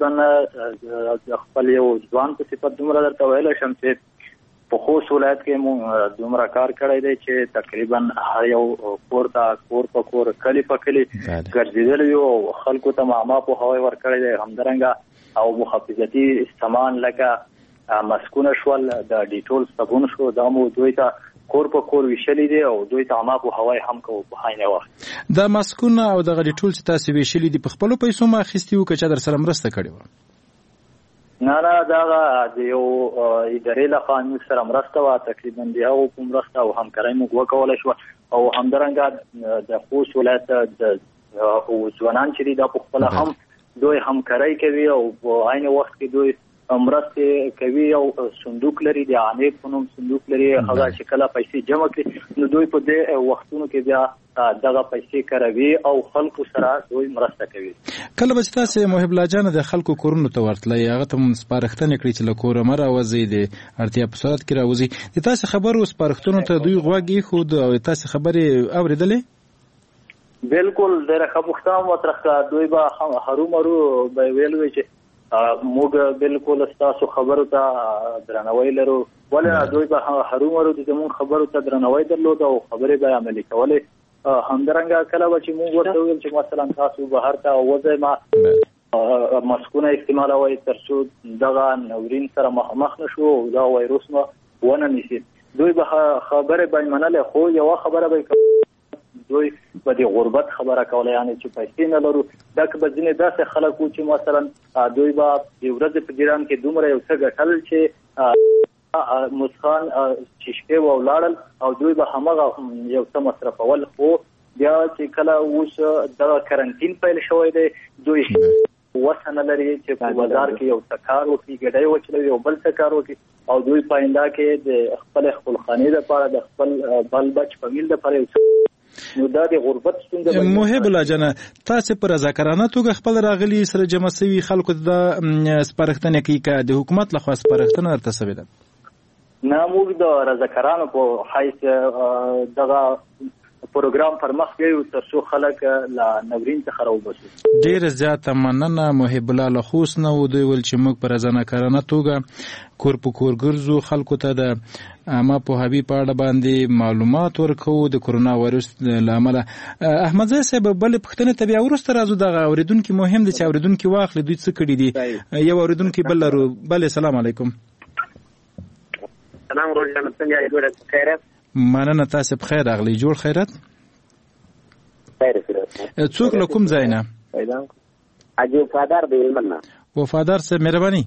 تقریبا خپل یو ځوان په صفت دومره درته ویلی شم چې په خوست ولایت کې مونږ دومره کار کړی دی چې تقریبا هر یو کور ته کور په کور کلي په کلي ګرځېدلی یو او خلکو ته معما پوهاوی ورکړی دی. همدارنګه او محافظتي سامان لکه مسکونه شول د ډیټول صابون شو دا مو دوی ته کور په کور ویشلی دی او دوی ته عامه پوهاوی هم کوو په عین وخت. دا ماسکونه او دغه ډیټول چې تاسو ویشلی دي په خپلو پیسو ما اخیستي وو که چا در سره مرسته کړې وه؟ نه نه دغه د یو ادارې لخوا موږ سره مرسته وه. تقریبا د هغو په مرسته او همکارۍ موږ وکولی شوه او همدارنګه د خوست ولایت د ځوانان چې دي دا په خپله هم دوی همکارۍ کوي او په عین وخت کې دوی مرستې کوي او صندوق لري د عامې په نوم صندوق لري. هغه چې کله پیسې جمع کړي نو دوی په دې وختونو کې بیا دغه پیسې کاروي او خلکو سره دوی مرسته کوي. کله به چې تاسې محب الله جانه د خلکو کورونو ته ورتلی هغه ته سپارښتنې کړي چې له کوره مه راوځئ د اړتیا په صورت کې راوځئ. د تاسې خبرو سپارښتنو ته دوی غوږ ایښود او تاسې خبرې اورېدلې؟ بالکل ډېره ښه پوښتنه مطرح کړه. دوی به هرومرو به ویل وي چې موږ بالکل ستاسو خبرو ته درناوی لرو. ولې دوی به هرومرو د زموږ خبرو ته درناوی درلود او خبرې به عملي کولې. همدارنګه کله به چې موږ ورته ویل چې مثلا تاسو بهر ته وځئ ما مسکونه استعمالوئ تر څو دغه ناورین سره مخامخ نه شو او دا وایروس مو ونه نیسي. دوی به خبرې به یې منلې خو یوه خبره به یې دوی به د غربت خبره کوله یعنې چې پیسې نه لرو. دا که به ځینې داسې خلک وو چې مثلا دوی به د ورځې په جریان کې دومره یو څه ګټل چې مسخان چې شپې به ولاړل او دوی به همغه یو څه مصرفول. خو بیا چې کله اوس دغه کرنټین پیل شوی دی دوی وسه نه لري چې په بازار کې یو څه کار وکړي ګډۍ وچلوي او بل څه کار وکړي او دوی په آینده کې د خپل خپلخانې دپاره د خپل بل بچ فامیل دپاره یو څه نو دا د غربت ستونزه. محب الله جانه تاسې په رضاکارانه توګه خپل راغلي سره جمع سوي خلکو ته د سپارښتنې کوي که د حکومت لخوا سپارښتنه درته سوې ده؟ نه موږ د رضاکارانو په حیث دغه پروګرام پر مخ بیایو تر څو خلک له ناورین څخه راوباسو. ډېره زیاته مننه. محب الله له خوست نه و. دوی ویل چې موږ په رضاکارانه توګه کور په کور ګرځو خلکو ته د عامه پوهاوي په اړه باندې معلومات ورکوو د کرونا وایروس له امله. احمدزی صاحب بلې پوښتنې ته بیا وروسته راځو. دغه اورېدونکي مهم دی چې اورېدونکي واخلي دوی څه کړي دي. یو اورېدونکي بل لرو. بلې سلام علیکم. سلام روزانه څنګه یې ګوره خیرات؟ مننه تاسې بخیر راغلی. جوړ خیرات؟ خیر خیرات. څوک له کوم ځای نه؟ حاجي وفادار د هلمند نه. وفادار صاحب مهرباني.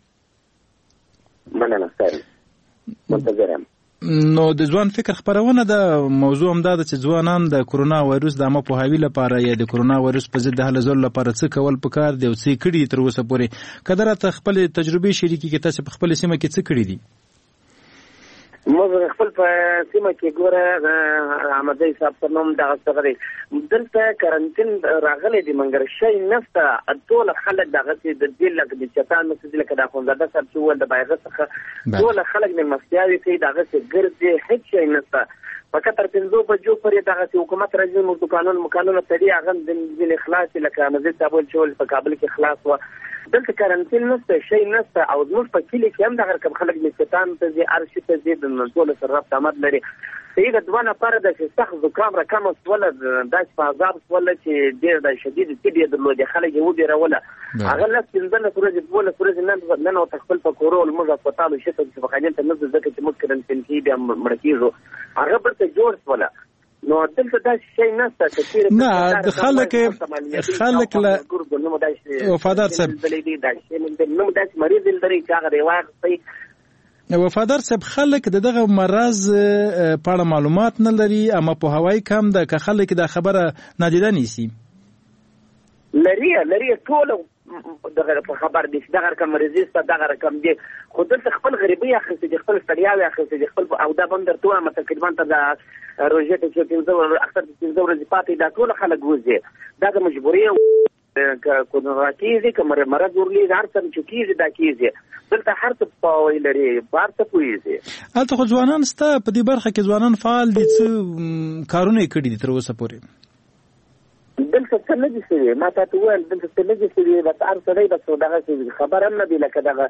مننه خیر منتظر یم. نو د ځوان فکر خپرونه د موضوع هم دا ده چې ځوانان د کرونا وایروس د عامه پوهاوي لپاره یا د کرونا وایروس په ضد د هلو ځلو لپاره څه کول پکار دی او څه کړي دي تر اوسه پورې. که دا راته خپلې تجربې شریکې کړي تاسې په خپلې سیمه کې څه کړي دي؟ موږ خپل په سیمه کې ګوره احمدزی صاحب په نوم دغه څه دی دلته کرنټین راغلی دی مګر شی نشته. ټول خلک دغسې د دې لکه د شیطان مسجد لکه د اخندزاده صاحب چې وویل د بایغه څخه ټول خلک مېلمستیاوې کوي دغسې ګرځي هېڅ شی نشته. فقط تر پنځو بجو پورې دغسې حکومت راځي موږ دوکانونه مکانونه تړي هغه ځینې خلاص لکه احمدزی صاحب ویل چې ول په کابل کې خلاص وه. دلته کرنټین نشته شی نشته او زموږ په کلي کې هم دغه رقم خلک د شیطان ته ځي هر شي ته ځي د ټولو سره ربط آمد لري. صحیح دوه نفره ده چې سخت زکام رقم شوله داسې په عذاب شوله چې ډېر د شدید تبې یې درلودې خلک یې وډېروله. هغه لس پنځلس ورځې دولس ورځې نن ورته خپل په کورو لمونځ هسپتال و شته شفاخانې ته نه ځو ځکه چې موږ کرنټین کې بیا مړه کېږو. هغه بېرته جوړ شوله نو دلته دا شي نشته چې نه خلک خلک له وفادار صاحب نو دا مریض لري چې هغه ریواج وفادار صاحب خلک دغه مرض په اړه معلومات نه لري اما په هوای کم ده که خلک دا خبره نادیده نیسي لري لري ټول دغه په خبر دي دغه رقم ريزيست دغه رقم دي خو دلته خپل غریبي اخیستي دي خپل ستړیاوي اخیستي دي خپل او دا بندر ټول متقریبا ته د روزه ته چې پنځه اکثر پنځه ورځې پاتې دا ټول خلک وځي دا د مجبوري کو نو راکېږي کومه مرض ورلي هر څه چې کېږي دا کېږي دلته هر څه په لري بار څه کوي هلته خو ځوانان ستا په دې برخه کې ځوانان فعال دي څه کارونه یې کړي دي تر اوسه پورې دلته څه نه دي شوي ما ته وویل دلته څه نه دي شوي بس هر سړی بس دغه خبر هم نه دی لکه دغه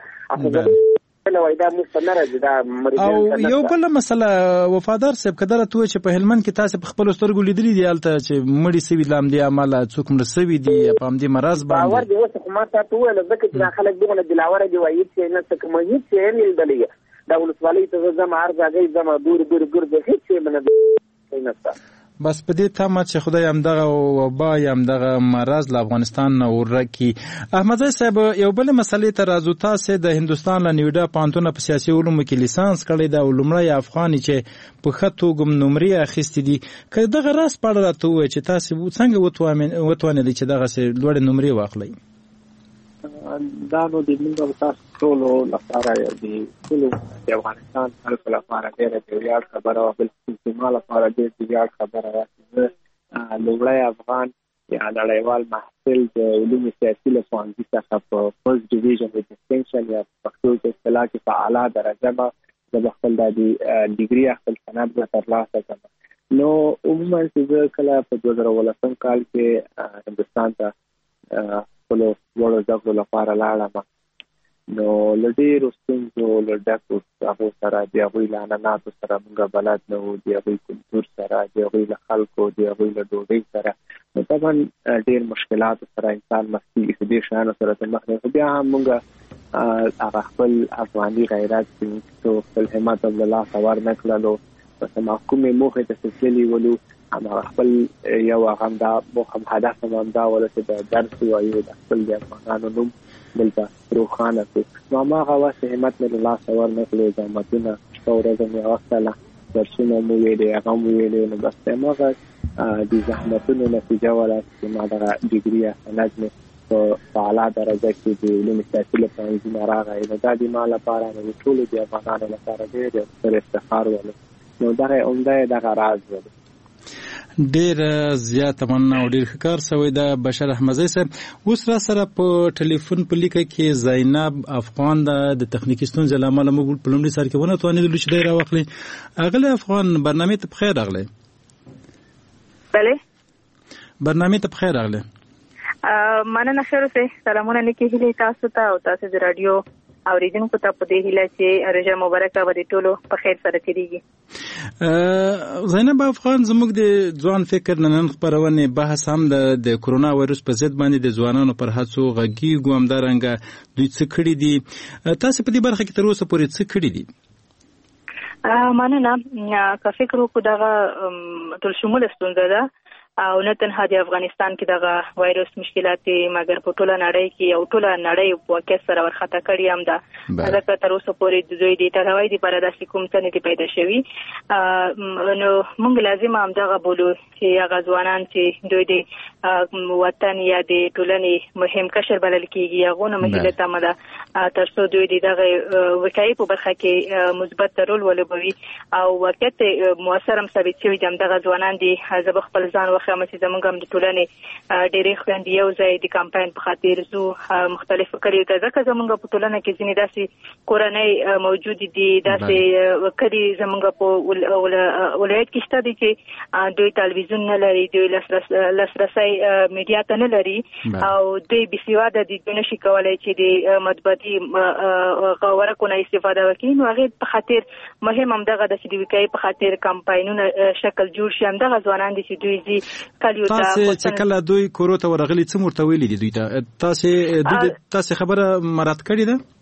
او یو بل مسله وفادار صاحب کدره توې چې په هلمند کې تاسو په خپل سترګو لیدلې دي الته چې مړی سوي لام دي عمله څوک مړ سوي دي په هم دي مرز باندې باور دی اوس ما ته وویل ځکه چې خلک دغه دلاوره دی وایي چې نه څه کوم هیڅ یې نه لیدلې دا ولسوالۍ ته زما عرض هغه زما دور دور دور د هیڅ نه نه بس په دې تمه چې خدای هم دغه وبا هم دغه مرض له افغانستان نه ورکی. احمدزی صاحب یو بل مسلې ته راځو تاسو د هندستان له نیوډا پانتون په سیاسي علومو کې لیسانس کړی دا لومړی افغاني چې په خطو ګم نمرې اخیستې دي که دغه راس پړ راته وای چې تاسو څنګه وتوانئ وتوانئ چې دغه سه لوړ نمرې واخلئ دا نو د موږ تاسو ټول لپاره دی ټول د افغانستان خلکو لپاره ډېره د ویاړ خبره او بل څه لپاره ډېر د ویاړ خبره ده چې لومړی افغان یا نړیوال محصل د علومو سیاسي له ښوونځي څخه په فرست ډیویژن د ډسټینکشن یا پښتو کې اصطلاح کې په اعلی درجه به د خپل د ډیګري خپل سند به ترلاسه کړم. نو عموما چې کله په دوه زره ولسم کال کې هندستان ته خپلو وړو زده کړو لپاره لاړم نو له ډېرو ستونزو له ډکو هغو سره د هغوی له عنعناتو سره موږ بلد نه وو د هغوی کلتور سره د هغوی له خلکو د هغوی له ډوډۍ سره نو طبعا ډېر مشکلاتو سره انسان مخ کېږي چې دې شیانو سره ته مخ دی خو بیا هم موږ هغه خپل افغاني غیرت چې خپل همت هم له لاسه ورنه کړلو په محکومې موخې ته چې تللي ولو هماغه خپل یو هغه دا موخه هدف هم همدا وله چې د درس وایو د خپل د افغانانو نوم دلته روښانه کړو نو هماغه واسې همت مې له لاسه ورنه کړلو زحمتونه شپه ورځ مې واخیستله درسونه مو ویلې هغه مو ویلې نو بس هماغه د زحمتونو نتیجه وله چې ما دغه ډیګري یا سند مې په اعلی درجه کې د علومو سیاسي له پوهنځي نه راغی نو دا د ما لپاره نو د ټولو د افغانانو لپاره ډېر یو ستر افتخار ولو نو دغه عمده دغه راز ولو ډیر زیات مننه او ډیر ښه سوی دا بشر احمدزی صاحب اوس را سره په ټلیفون په لیکه کې زینب افغان د تخنیکی ستونزې له امله موږ په لومړي سر کې ونه توانېدلو چې دی راواخلي. اغلی افغان برنامې ته بخیر راغلی. بله برنامې ته بخیر راغلی. مننه ښه اوسئ. سلامونه نیکې هیلې تاسو ته او تاسو د راډیو اوریدونکو ته په دې هیله چې روژه مبارکه به د ټولو په خیر سره تېرېږي. زینب افغان زموږ د ځوان فکر نن خپرونې بحث هم د کرونا وایرس په ضد باندې د ځوانانو پر هڅو غږیږو همدارنګه دوی څه کړي دي تاسو په دې برخه کې تر اوسه پورې څه کړي دي؟ مننه. که فکر وکړو دغه ټول شموله ستونزه ده او نه تنها د افغانستان کې دغه وایرس مشکلات دي مګر په ټوله نړۍ کې او ټوله نړۍ په واقعیت سره ورخطا کړي هم ده ځکه تر اوسه پورې د دوی د ټلوۍ دپاره داسې کوم څه نه دي پیدا شوي نو موږ لازم همدغه بولو چې هغه ځوانان چې دوی د وطن یا د ټولنې مهم کشر بلل کېږي هغو نه مهیله تمه ده تر څو دوی د دغه وقایې په برخه کې مثبت رول ولوبوي او واقعیت مؤثر هم ثابت شوي دي همدغه ځوانان دي زه به خپل ځان خامه چې زمونږ هم د ټولنې ډېرې خویندې یو ځای د کمپاین په خاطر زو مختلفو کلیو ته ځکه زمونږ په ټولنه کې ځینې داسې کورنۍ موجودې دي داسې کلي زمونږ په ولایت کې شته دي چې دوی تلویزیون نه لري دوی لاسرسی میډیا ته نه لري او دوی بېسواده دي دوی نشي کولی چې د مطبوعاتي ورقو نه استفاده وکړي نو هغې په خاطر مهم همدغه ده چې د وقایې په خاطر کمپاینونه شکل جوړ شي همدغه ځوانان دي چې دوی ځي تاسو چې کله دوی کورو ته ورغلي څه ورته ویلي دي دوی ته تاسو دوی تاسو خبره مراد کړې ده؟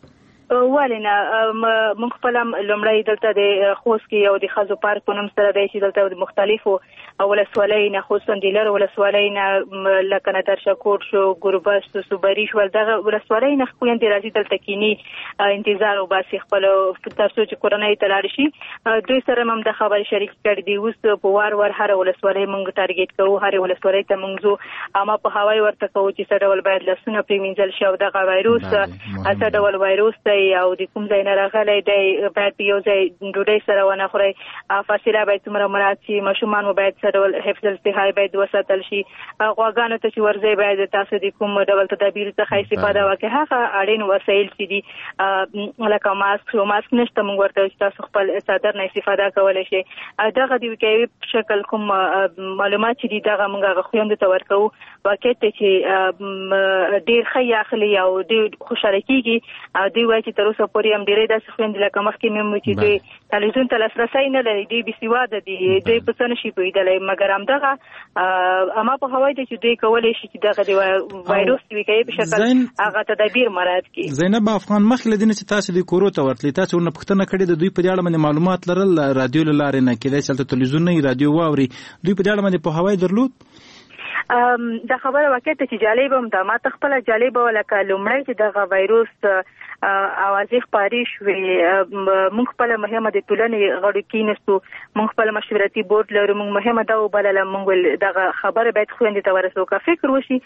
ولنه موږ خپل لومړی دلته د خوست کې یو د خزو پارک په نوم سره دی چې دلته د مختلفو ولسوالۍ نه خصوصا د لر ولسوالۍ نه لکه نادرشکور شو ګوربست صوبري شو دغه ولسوالۍ نه خويندې راځي دلته کینی انتظار وباسي خپل تاسو چې کورنۍ ته لاړ شي دوی سره هم د خبري شریک کړي دی اوس په وار وار هر ولسوالۍ موږ ټارګټ کوو هر ولسوالۍ ته موږ اما په هواي ورته کوو چې څه ډول باید لاسونه پریمینځل شي او دغه وایروس څه ډول وایروس او د کوم ځای نه راغلی دی باید په یو ځای ډوډۍ سره ونه خورئ فاصله باید څومره مراعات شي ماشومان مو باید څه ډول حفظ الصحه باید وساتل شي غواګانو ته چې ورځئ باید تاسو د کوم ډول تدابیر څخه استفاده وکړئ هغه اړین وسایل چې دي لکه ماسک او ماسک نشته موږ ورته چې تاسو خپل څادر نه استفاده کولی شئ دغه د وقایوي شکل کوم معلومات چې دي دغه موږ هغه خویندو ته ورکوو واقع ته چې ډېر ښه اخلي او ډېر خوشحاله کېږي دوی وایي چې تر اوسه پورې هم ډېرې داسې خویندې لکه مخکې مې ومو چې دوی تلویزیون ته لاسرسی نه لري دوی بېسواده دي دوی په څه نشي پوهېدلی مګر همدغه اما په هوای دی چې دوی کولی شي چې دغه د وایروس د وقایې په شکل هغه تدابیر مراعات کړي. زینب افغان مخکې له دې نه چې تاسو د کورو ته ورتلئ تاسو ورنه پوښتنه کړې د دوی په دې اړه باندې معلومات لرل رادیو له لارې نه کېدای چې هلته تلویزیون نه وي رادیو واوري دوی په دې اړه باندې پوهاوی درلود؟ دا خبره واقع ته چې جالبه هم ده ما ته خپله جالبه وه لکه لومړی چې دغه وایروس اوازې خپارې شوې موږ خپله مهمه د ټولنې غړو کېناستو موږ خپل مشورتي بورډ لرو موږ مهمه دا وبلله موږ ویل دغه خبره باید خویندې ته ورسوو که فکر وشي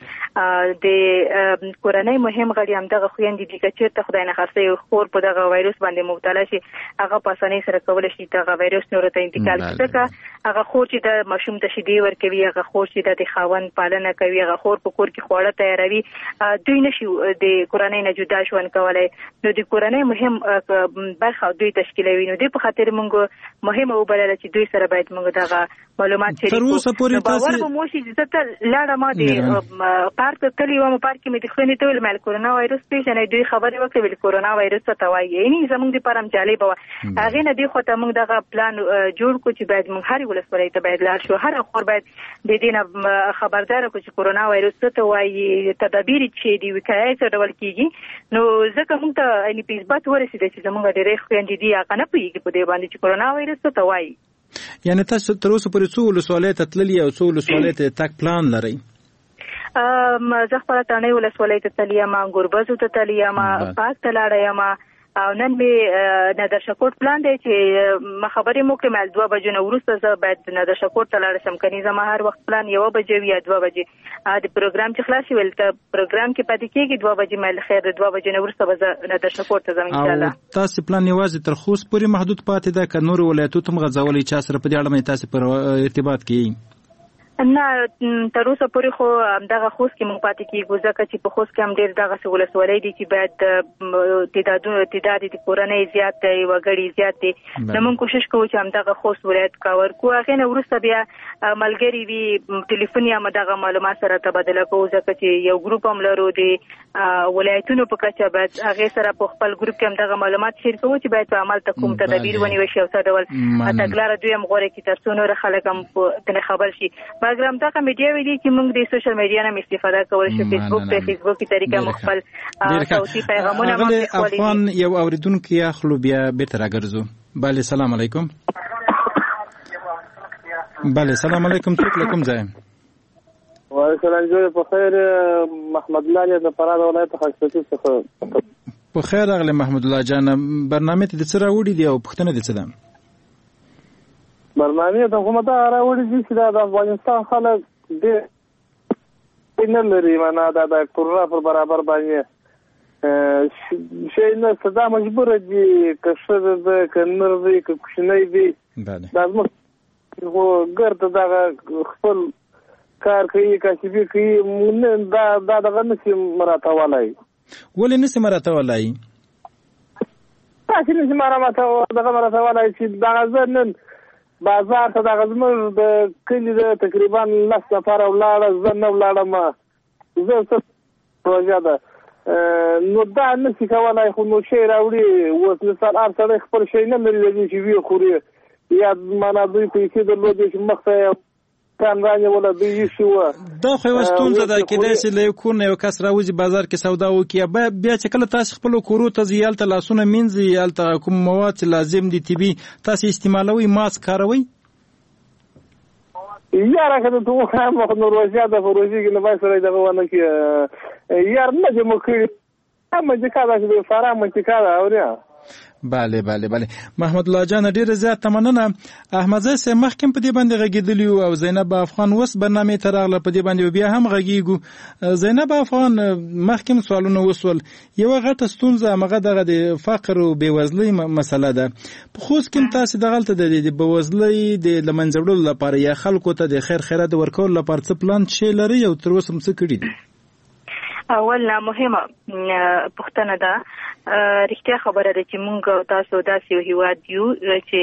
د کورنۍ مهم غړي همدغه خویندې دي که چېرته خدای نخواسته یو خور په دغه وایروس باندې مبتلا شي هغه په اسانۍ سره کولی شي دغه وایروس نورو ته انتقال کړي ځکه هغه خور چې د ماشوم ته شیدې ورکوي هغه خور چې د خاوند پالنه کوي هغه خور په کور کې خواړه تیاروي دوی نشي د کورنۍ نه جدا ژوند کولی نو د کورنۍ مهم برخه دوی تشکیلوي نو دوی په خاطر موږ مهمه وبلله چې دوی سره باید موږ دغه معلومات شریک کړو باور به مو شي چې زه ته لاړم ما د پارک ته تللې وم پارک کې مې د خویندې ته ویل ما کورونا وایروس پېژنئ دوی خبرې وکړې ویل کورونا وایروس څه ته وایي یعنې زموږ دپاره هم جالبه وه هغې نه دې خوا ته موږ دغه پلان جوړ کړو چې باید موږ هرې ولسوالۍ ته باید لاړ شو هره خور باید د دې نه خبرداره کړو چې کورونا وایروس څه ته وایي تدابیر چې دي وقایه څه ډول کېږي نو ځکه موږ ته یعنې په اثبات ورسېده چې زموږ ډېرې خویندې دي هغه نه پوهېږي په دې باندې چې کورونا وایروس څه ته وایي. یعنې تاسو تر اوسه پورې څو ولسوالیو ته تللي او څو ولسوالیو ته د تګ پلان لرئ؟ زه خپله تڼۍ ولسوالۍ ته تللي یم ګوربزو ته تللي یم پاک ته لاړه یم او نن مې نادرشکوټ پلان دی چې ما خبرې مو کړې دوه بجو نه وروسته زه باید نادرشکوټ ته لاړ شم کنې زما هر وخت پلان یوه بجې وي یا دوه بجې د پروګرام چې خلاص شي ویل ته پروګرام کې پاتې کېږي دوه بجې مایل خیر د دوه بجې نه وروسته به زه نادرشکوټ ته ځم انشاءالله. او تاسې پلان یوازې تر خوست پورې محدود پاتې ده که نورو ولایتو ته هم غځولی چا سره په دې اړه باندې تاسې پر ارتباط کې نه تر اوسه پورې خو همدغه خوست کې موږ پاتې کېږو ځکه چې په خوست کې هم ډېر دغسې ولسوالۍ دي چې باید تعدادونه تعداد د کورنۍ زیات دی وګړي زیات دي نو موږ کوشش کوو چې همدغه خوست ولایت کور کړو هغې نه وروسته بیا ملګري وي ټلیفون یا هم دغه معلومات سره تبادله کوو ځکه چې یو ګروپ هم لرو د ولایتونو په کچه باید هغې سره په خپل ګروپ کې هم دغه معلومات شیر کوو چې باید په عمل ته کوم تدابیر ونیول شي او څه ډول تګلاره دوی هم غوره کړي تر څو نور خلک هم ترې خبر شي. مګر همدغه میډیاوې دي چې موږ د سوشل میډیا نه هم استفاده کولی شو فیسبوک په فیسبوکي طریقه موږ خپل صوتي پیغامونه هم اغلې افغان یو اورېدونکي اخلو بیا بېرته راګرځو. بله سلام علیکم. بله سلام علیکم څوک له کوم ځای؟ وعلیکم السلام په خیر محمد الله د فراه ولایت خاصتي څخه. په خیر راغلی محمد الله جان برنامې ته د څه راوړي دي او پوښتنه د څه ده؟ برنامې ته خو مته راوړي دي چې دا د افغانستان خلک ډېر نه لري معنا دا د کورونا پر برابر باندې شی نه صدا مجبوره دي که ښځه ده که نر دی که کوچنی دی دا زموږ خو ګرد دغه خپل کار کوي کاسبي کوي دا دا دغه نشي مراتولی. ولې نشي مراتولی؟ داسې نشي دغه مراتولی چې دغه زه نن بازار ته دغه زموږ د کلي د تقریبا لس نفره ولاړه زه نه ولاړم زه څه پروژه ده نو دا نشي کولی خو نو شی راوړي اوس مثال هر سړی خپل شی نه لري چې ویې خوري یا معنا دوی پیسې درلودې چې مخ ته کان رانیوله دوی ایښي وه. دا خو یوه ستونزه ده، کیدای شي له یو کور نه یو کس راوځي بازار کې سودا وکړي، بیا چې کله تاسو خپلو کورو ته ځئ هلته لاسونه مینځئ، هلته کوم مواد چې لازم دي طبي تاسو استعمالوئ، ماسک کاروئ؟ یاره که ته ووایم نو روژه ده، په روژې کې نو باید سړی دغه ونه کړي. یار نه دې مو کړي منطقه ده چې د فراه منطقه ده اوریا. بله بله بله محمد الله جان ډیره زیاته مننه. احمد زی سه مخکې په دې باندې غږیدلی او زینب افغان وس برنامه ته راغله په دې باندې بیا هم غږیږو. زینب افغان مخکې سوالونه وسول، یو غټه ستونزه هغه دغه د فقر او بیوزلۍ مسله ده. په خوست کې تاسو دغلته د بیوزلۍ د لمنځوړلو لپاره یا خلکو ته د خیر خیرات ورکول لپاره څه پلان شي لري او تر اوسه څه کړی دي؟ اول مهمه پوښتنه ده، رښتیا خبره ده چې مونږ تاسو داسې یو هیواد یو چې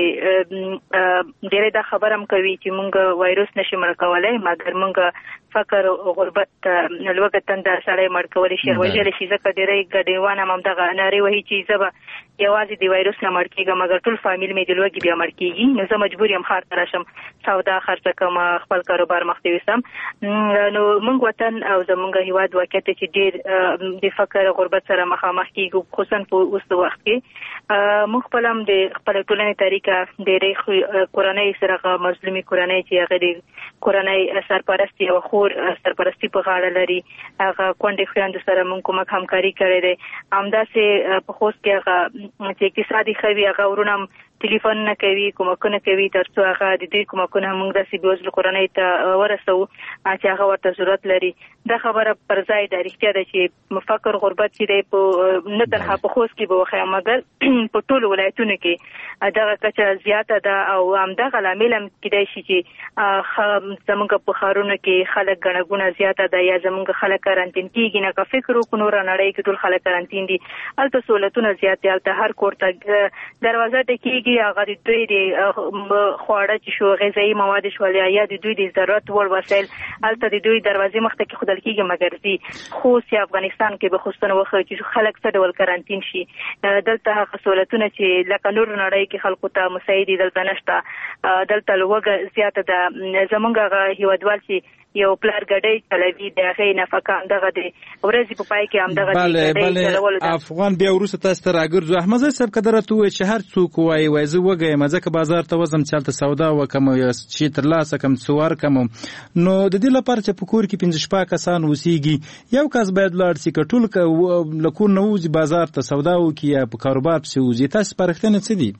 ډېرې دا خبره هم کوي چې مونږ وایروس نشي مړ کولی، مګر مونږ فقر او غربت لوږه تنده سړی مړ کولی شي، وژلی شي. ځکه ډېری ګډیوان هم همدغه نارې وهي چې زه به یوازې د وایروس نه مړ کېږم، مګر ټول فامیل مې د لوږې بیا مړ کېږي، نو زه مجبور یم ښار ته راشم، سودا خرڅه کړم، خپل کاروبار مخ ته یوسم. نو مونږ وطن او زمونږ هیواد واقعیت دی چې ډېر د فقر او غربت سره مخامخ کېږو، خصوصا په اوس وخت کې. مونږ خپل هم د خپلې ټولنې طریقه ډېرې کورنۍ سره مظلومې کورنۍ چې هغه د کورنۍ سرپرستي او خور سرپرستي په غاړه لري، هغه کونډې خویندو سره مونږ کومک همکاري کړې دی. همداسې په خوست کې هغه چې اقتصادي ښه وي هغه ورونه هم ټلیفون نه کوي، کومکونه کوي، تر څو هغه د دوی کومکونه موږ داسې بېوزلو کورنۍ ته ورسوو چې هغه ورته ضرورت لري. دا خبره پر ځای ده، رښتیا ده چې فقر غربت چې دی په نه تنها په خوست کې به وښیم، مګر په ټولو ولایتونو کې دغه کچه زیاته ده. او همدغه لامل هم کیدای شي چې زموږ په ښارونو کې خلک ګڼه ګوڼه زیاته ده، یا زموږ خلک کرانتین کېږي نه. که فکر وکړو نوره نړۍ کې ټول خلک کرانتین دي، هلته سهولتونه زیات دي، هلته هر کور ته دروازه ټکېږي، هغه د دوی د خواړه چې شو غذایي مواد شول یا د دوی د ضرورت وړ وسایل هلته د دوی دروازې مخ ته کېښودل کېږي، مګر ځي خوست یا افغانستان کې به خصوصا وښیو چې خلک څه ډول کرانتین شي. دلته هغه سهولتونه چې لکه نور نړۍ کې خلکو ته مساعدې دلته نشته، دلته لوږه زیاته ده. زمونږ هغه هیوادوال چې یو پلار ګډۍ چلوي د هغې نفقه همدغه د ورځې په پای کې همدغه د ګډۍ چلولو ده. افغان بیا وروسته تاسو ته راګرځو. احمدزی صاحب که درته ووایي چې هر څوک وایي وایي زه وږی یم، ځکه بازار ته وځم چې هلته سودا وکړم او یو شي ترلاسه کړم، څه ورکړم، نو د دې لپاره چې په کور کې پنځه شپږ کسان اوسېږي، یو کس باید لاړ شي، که ټول له کور نه ووځي بازار ته سودا وکړي یا په کاروبار پسې ووځي. تاسو سپارښتنې څه دي؟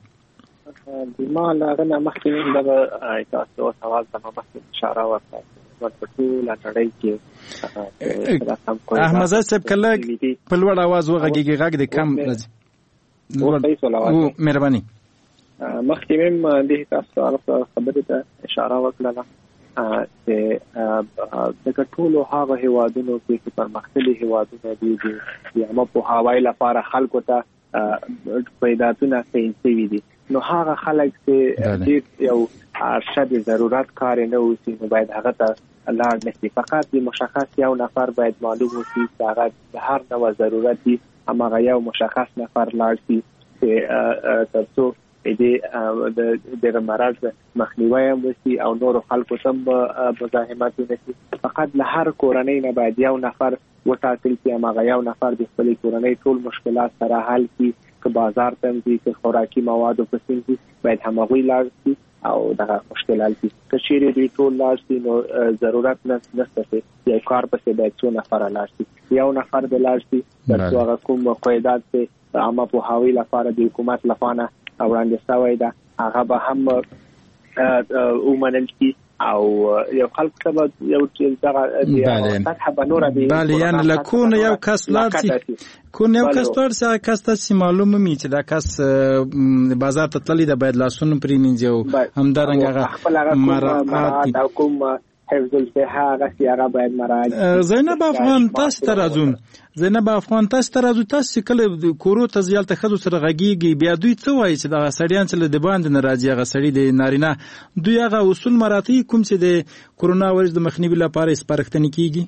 ما له هغه نه مخکې دغه تاسو سوال ته مخکې اشاره وکړه په ټوله نړۍ کې. احمدزی صاحب که لږ په لوړ اواز وغږېږي، غږ دې کم راځي. مهرباني. مخکې مې دې تاسو خبرې ته اشاره وکړله چې دغه ټولو هغه هیوادونو کې چې پرمختللي هیوادونه دي د عامه پوهاوي لپاره خلکو ته پیداتونه تعیین شوي دي، نو هغه خلک چې ډېر یو ارشد ضرورت کار نه اوسي نو باید هغه ته لاړ نشي. فقط د مشخص یو نفر باید معلوم اوسي چې هغه د هر ډول ضرورت دي، هماغه یو مشخص نفر لاړ شي چې تر څو د مرض مخنیوی هم وشي او نورو خلکو ته مزاحمت ونه شي. فقط له هر کورنۍ نه باید یو نفر وټاکل شي، هماغه یو نفر د خپلې کورنۍ ټول مشکلات سره حل کړي، که بازار ته ځي، که خوراکي موادو پسې ځي، باید هماغوی لاړ شي او دغه مشکل حل کړي. که چیرې دوی ټول لاړ شي نو ضرورت نشته چې یو کار پسې باید څو نفره لاړ شي، یو نفر د لاړ شي تر څو هغه کوم قاعدات چې عامه پوهاوي لپاره د حکومت لخوا وړاندې شوی ده هغه به هم ومنل شي او یو خلک ته به یو دغه سطحه به نوره وي. بله، یعنې له کونه یو کس لاړ شي، کونه یو کس لاړ شي، هغه کس ته چې معلومه وي چې دا کس بازار ته تللی ده، باید لاسونه پرې مینځي او همدارنګه هغه مراعات او کوم حفظ الصحه هغه چې هغه باید مراعات. زینب افغان تاسو ته راځو. زینب افغان تاسو ته راځو. تاسو چې کله کورو ته ځئ هلته ښځو سره غږېږي، بیا دوی څه وایي چې دغه سړیان چې له د باندې نه راځي، هغه سړي د نارینه، دوی هغه اصول مراعاتوي کوم چې د کرونا وایرس د مخنیوي لپاره سپارښتنې کېږي؟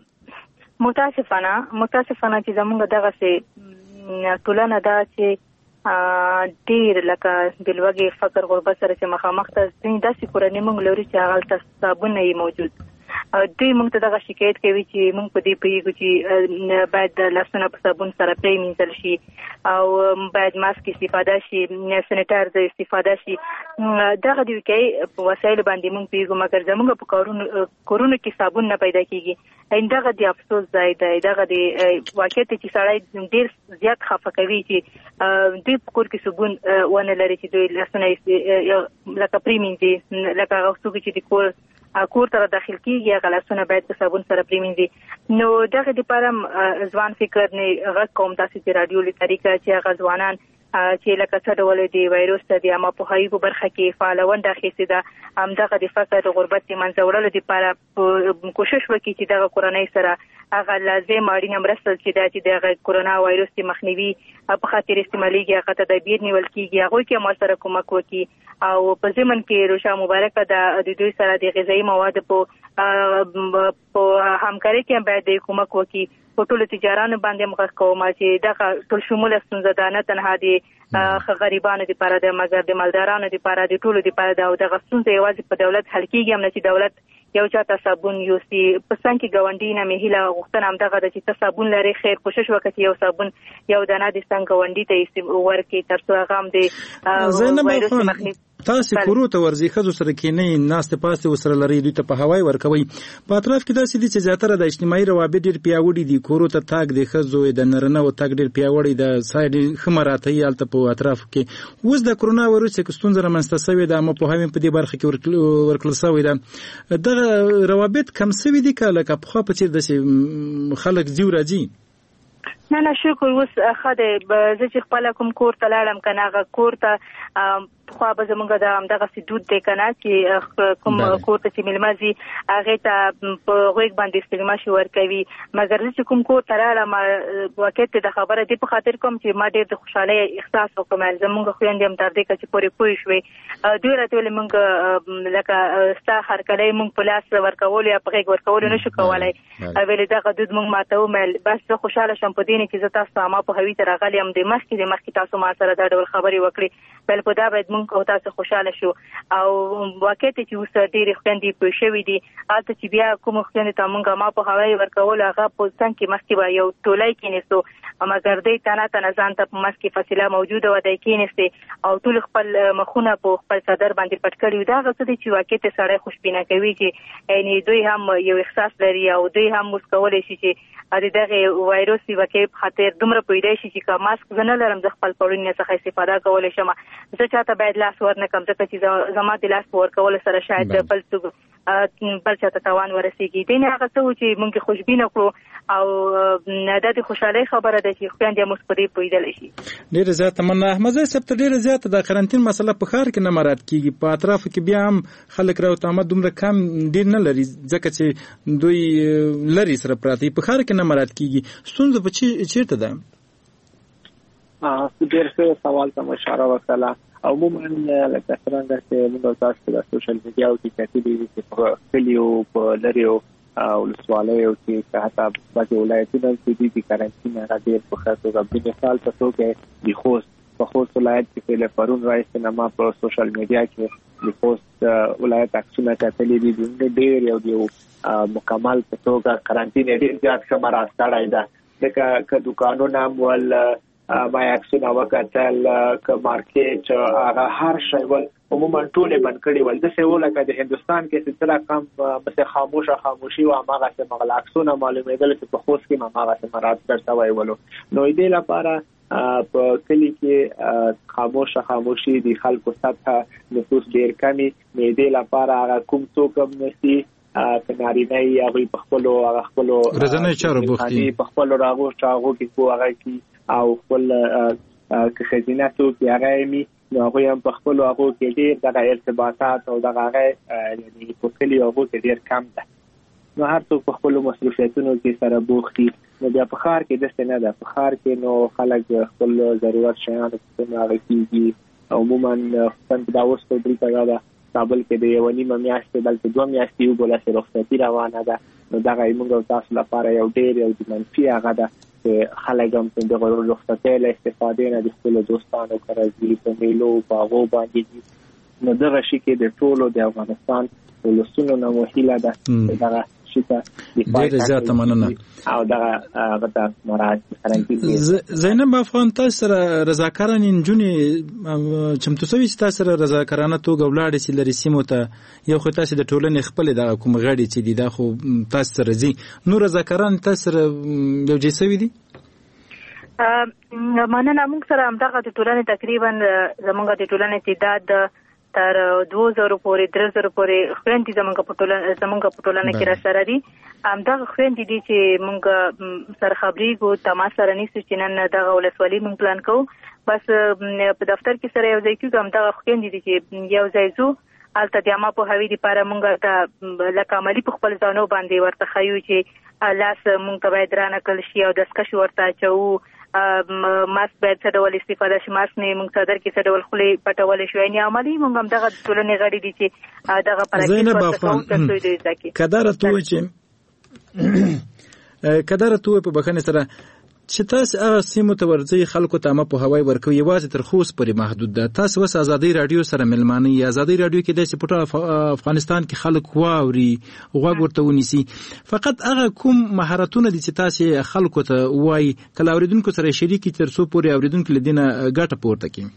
متاسفانه متاسفانه چې زموږ دغسې ټولنه ده چې ډیر لکه د لوږې فقر غربت سره چې مخامخ ته داسې کورنۍ موږ لرو چې هغلته صابون نه موجود. دوی موږ ته دغه شکایت کوي چې موږ په دې پوهیږو چې باید لاسونه په صابون سره پرېمینځل شي او باید ماسک استفاده شي، سینیټایزر د استفاده شي. دغه د وقایې په وسایلو باندې موږ پوهیږو، مګر زموږ په کورونو کورونو کې صابون نه پیدا کېږي. دغه د افسوس ځای دی، دغه د واقعیت چې سړی ډېر زیات خفه کوي چې دوی په کور کې صابون ونه لري چې دوی لاسونه لکه پرېمینځي، لکه هغه څوک چې د کور کور ته داخل کیږي هغه لاسونه باید په صابون سره پرېمینځي. نو دغه دپاره ځوان فکر نه غږ کوم تاسې د راډیو له طریقه چې هغه ځوانان چې لکه څه ډول د وایروس ته د عامه پوهاوي په برخه کې فعاله ونډه اخیستې ده، همدغه د فقر د غربت د منځه وړلو دپاره کوشش وکړي چې دغه کورنۍ سره هغه لازم اړینه مرسته چې دا چې دغه کرونا وایروس د مخنیوي په خاطر استعمالیږي هغه تدابیر نیول کېږي، هغوی کې هم ورسره کومک وکړي او په ضمن کې روژه مبارکه ده د دوی سره د غذایي موادو په په همکارۍ کې هم باید کومک وکړي. په ټولو تجارانو باندې هم غږ کوم چې دغه ټول شموله ستونزه ده، نه تنها د غریبانو دپاره ده مګر د مالدارانو دپاره د ټولو دپاره ده او دغه ستونزه یوازې په دولت حل کېږي هم نه چې دولت یو چاته صابون یوسي. په څنګ کې ګاونډي نه مې هیله غوښتنه همدغه ده چې ته صابون لرې خیر کوشش وکړه چې یو صابون یو دانه د څنګ ګاونډي ته ورکړي تر څو هغه هم د وایروس مخنیوي. تاسې کورو ته ورځئ، ښځو سره کښېنئ، ناستې پاستې ورسره لرئ، دوی ته په هوای ورکوئ. په اطراف کې داسې دي چې زیاتره د اجتماعي روابط ډېر پیاوړي دي، کورو ته تګ د ښځو د نرنهو تګ ډېر پیاوړی ده، ساه یې ډېر ښه مراعتوي هلته په اطرافو کې. اوس د کرونا وایروس چې ستونزه رامنځته شوې ده، عامه پوهاوی په دې برخه کې ورکړل شوې ده، دغه روابط کم شوي دي که لکه پخوا په څېر داسې خلک ځي راځي؟ نه نه شکر اوس ښه دی. زه چې خپله کوم کور ته لاړم که نه هغه کور ته خوا به زمونږ د همدغسې دود دی که نه چې کوم کور ته چې مېلمه ځي هغې ته په غوږ باندې استلماشي ورکوي. مګر زه چې کوم کور ته راړم واقعیت د خبره دې په خاطر کوم چې ما ډېر د خوشحالۍ احساس وکړم. زمونږ خویندې هم تر دې که چې پورې پوه شوې دوی راته ویلې مونږ لکه ستا هرکلی مونږ په لاس ورکولو یا په غېږ ورکولو نه شو کولی، ویلې دغه دود مونږ ماته ومیل. بس زه خوشحاله شم په دې نه چې زه تاسو ته عامه پوهاوي ته راغلی یم، د مخکې د مخکې تاسو ما سره دا ډول خبرې وکړې، بل په دا باید مونږ او تاسو خوشحاله شو. او واقعیت چې اوس ډېرې خویندې پوه شوي دي، هلته چې بیا کومو خویندو ته مونږ عامه پوهاوی ورکولو هغه په څنګ کې مخکې به یو ټولی کېنېستو، مګر دی تنه تنه ځان ته په منځ کې فاصله موجوده وه، دی کېنېستې او ټول خپل مخونه په خپل څادر باندې پټ کړي وو. دا هغه څه دی چې واقعیت سړی خوشبینه کوي چې یعنې دوی هم یو احساس لري او دوی هم اوس کولی شي چې د دغې وایروس وقایې په خاطر دومره پوهېدی شي چې که ماسک زه نه لرم زه خپل پړونې څخه استفاده کولی شم، زه چاته باید لاس ور نه کړم ځکه چې زما د لاس په ورکولو سره شاید بل څوک بل چاته تاوان ورسېږي. دی نه هغه څه و چې موږ خوشبینه کړو او دا د خوشحالۍ خبره ده چې خویندې هم اوس په دې پوهېدلی شي. ډېره زیاته مننه. احمدزی صاحب ته ډېره زیاته د قرنطین مسله په ښار کې نه مراعات کېږي، په اطرافو کې بیا هم خلک راوت آمد دومره کم ډېر نه لري ځکه چې دوی لرې سره پراته وي، په ښار کې نه مراعات کېږي. ستونزه په چېرته ده؟ ډېر ښه سوال ته مو اشاره وکړله. عموما لکه څرنګه چې موږ تاسو د سوشل میډیاو کې کتلي دي چې په کلیو په لرېو ولسوالیو کې که حتی بعضې ولایتونه کې دي قرنطین هغه ډېر په ښه توګه بمثال په توګه د خوست په خوست ولایت کې له پرون راهیسې نه ما په سوشل میډیا کې د خوست ولایت عکسونه کتلي دي، ډېر یو یو مکمل په توګه قرنطین ډېر زیات ښه مراعات کړی ده. لکه که دوکانونه هم ول ما عکسونه وکتل، که مارکیټ هغه هر شی ول عموما ټولې بند کړي ول. داسې و لکه د هندوستان کې چې څه رقم مثل خاموشه خاموشي و هماغسې مغل عکسونه معلومېدل چې په خوست کې هم هماغسې مراعات کړ شوی ولو. نو دې لپاره په کلي کې خاموشه خاموشي د خلکو سطحه نفوس ډېر کمي، نو دې لپاره هغه کوم څوک هم نشي که نارینه یې هغوی په خپلو هغه خپلو ورځنیو چارو بوخت دي، په خپلو راغو چاغو کې کو هغه کې او خپل که ښځینه څوک یې هغه یې مي نو هغوی هم په خپلو هغو کې ډېر دغه ارتباطات او دغه هغه یعنې په کلیو هغو کې ډېر کم ده. نو هر څوک په خپلو مصروفیتونو کې سره بوخت دي. نو بیا په ښار کې داسې نه ده، په ښار کې نو خلک خپل ضرورت شیانو پسې هغه کېږي. عموما خصوصا دا اوس په دلته ده کابل کې د یوه نیمه میاشتې بلکې دوه میاشتې وبولسې رخصتي روانه ده. نو دغه یې موږ او تاسو لپاره یو ډېر یو د منفي هغه ده چې خلک هم د رخصتۍ له استفادې نه د خپلو دوستانو کره ځي په میلو په هغو باندې دي. نو دغه شي کې د ټولو د افغانستان ولسونو نه مو هیله ده چې دغه شي ته ډېره زیاته مننه او دغه هغه ته مراعات کړئ. زینب افغان، تاسو سره رضاکاران نجونې چمتو شوي چې تاسو سره رضاکارانه توګه ولاړې چې لرې سیمو ته یو خو تاسو د ټولنې خپلې دغه کوم غړي چې دي دا خو تاسو سره ځي، نور رضاکاران تاسو سره یو ځای شوي دي؟ مننه. موږ سره همدغه د ټولنې تقریبا زموږ د ټولنې تعداد تر دوه زره پورې درې زره پورې خويندې زموږ په ټولنه زموږ په ټولنه کې را سره دي. همدغه خويندې دي چې موږ سره خبرېږو، تماس سره نیسو چې نن دغه ولسوالي موږ پلان کوو. بس په دفتر کې سره یو ځای کېږو، همدغه خويندې دي چې یو ځای ځو هلته د عامه پوهاوي دپاره موږ ته لکه عملي په خپل ځانو باندې ورته ښیو چې لاس موږ ته باید رانقل شي او دستکش ورته اچوو. ماسک باید څه ډول استفاده شي، ماسک نه موږ څادر کې څه ډول خولې پټولی شو. یعنې عملي موږ هم دغه ټولنې غړي دي چې دغه پراکټیس ورته کوو تر څو دوی زده کړي. که دا راته ووایي چې که دا راته ووایي په بښنې سره چې تاسو هغه سیمو ته ورځئ، خلکو ته عامه پوهاوی ورکوئ، یوازې تر خوست پورې محدود ده. تاسو اوس ازادۍ راډیو سره مېلمانه یې، ازادۍ راډیو کې داسې په ټول افغانستان کې خلک واوري، غوږ ورته ونیسي. فقط هغه کوم مهارتونه دي چې تاسو خلکو ته وایي که له اورېدونکو سره شریک کړي تر څو پورې اورېدونکي له دې نه ګټه پورته کړي؟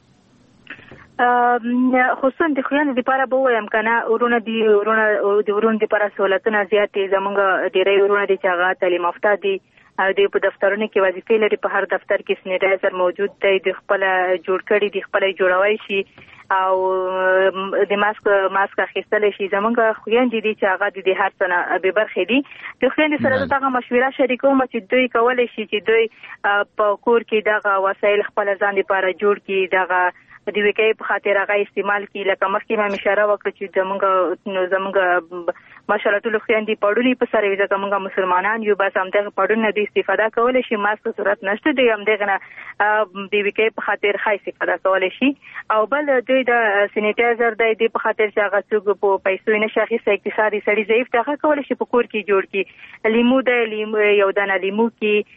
خصوصا د خویندو لپاره به ووایم که نه، ورونه دي ورونه د ورونو لپاره سهولتونه زیات دي. زموږ ډېری ورونه دي چې هغه تعلیم یافته دي او دوی په دفترونو کې وظیفې لري. په هر دفتر کې سینیټایزر موجود دی، د خپله جوړ کړي دي، خپله یې جوړوی شي او د ماسک ماسک اخیستلی شي. زموږ خویندې دي چې هغه د دې هر څه نه بې برخې دي. د خویندې سره زه دغه مشوره شریکوم چې دوی کولی شي چې دوی په کور کې دغه وسایل خپله ځان لپاره جوړ کړي، دغه د وقایې په خاطر هغه استعمال کړي. لکه مخکې مې اشاره وکړه چې زموږ زموږ ماشاءالله ټولو خویندې پړونې په سر وي، ځکه موږ مسلمانان یو. بس همدغه پړون نه دوی استفاده کولی شي، ماسک ضرورت نشته، دوی همدغه نه د وقایې په خاطر ښه استفاده کولی شي. او بل دوی د سینیټایزر دی دی په خاطر چې هغه څوک په پیسو یې نشي اخیستی، اقتصادي سړي ضعیف دی، هغه کولی شي په کور کې جوړ کړي. لیمو دی، یو دانه لیمو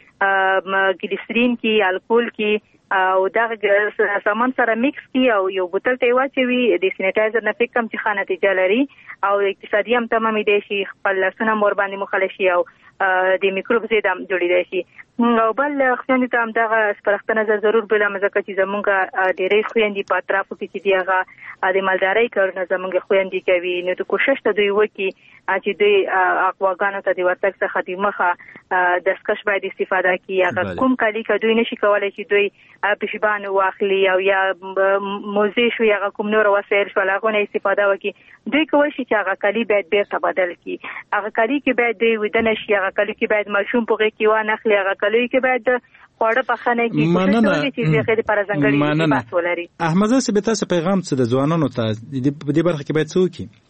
کې ګلیسرین کې الکول کې او دغه سامان سره میکس کی او یو بوتل ته واچوي. د سینیټایزر نه فکر کم چې ښه نتیجه لري او اقتصادي هم تمامې دی شي، خپل لاسونه هم ورباندې مخلی شي او د میکروب ضد هم جوړېدی شي. او بل خویندې ته همدغه سپارښتنه زه ضرور بلم، ځکه چې زموږ ډېری خویندې په اطرافو کې چې دي هغه د مالدارۍ کارونه زموږ خویندې کوي. نو د کوشش ته دوی وکړي چې دوی غواګانو ته د ورتګ څخه د مخه دستکش باید استفاده کړي. هغه کوم کالي که دوی نشي کولی چې دوی پشبان واخلي او یا موزې شو یا هغه کوم نور وسایل شو له هغو نه استفاده وکړي، دوی کولی شي چې هغه کالي باید بیرته بدل کړي. هغه کالي کې باید دوی ویده نه شي، هغه کالي کې باید ماشوم په غېږ کې وانخلي، هغه کالي کې باید خواړه پخه نه کړي. کوشش چې د هغې دپاره ځانګړي بحث ولري. احمد صاحب، تاسو پیغام څه د ځوانانو ته په دې برخه کې باید څه وکړي؟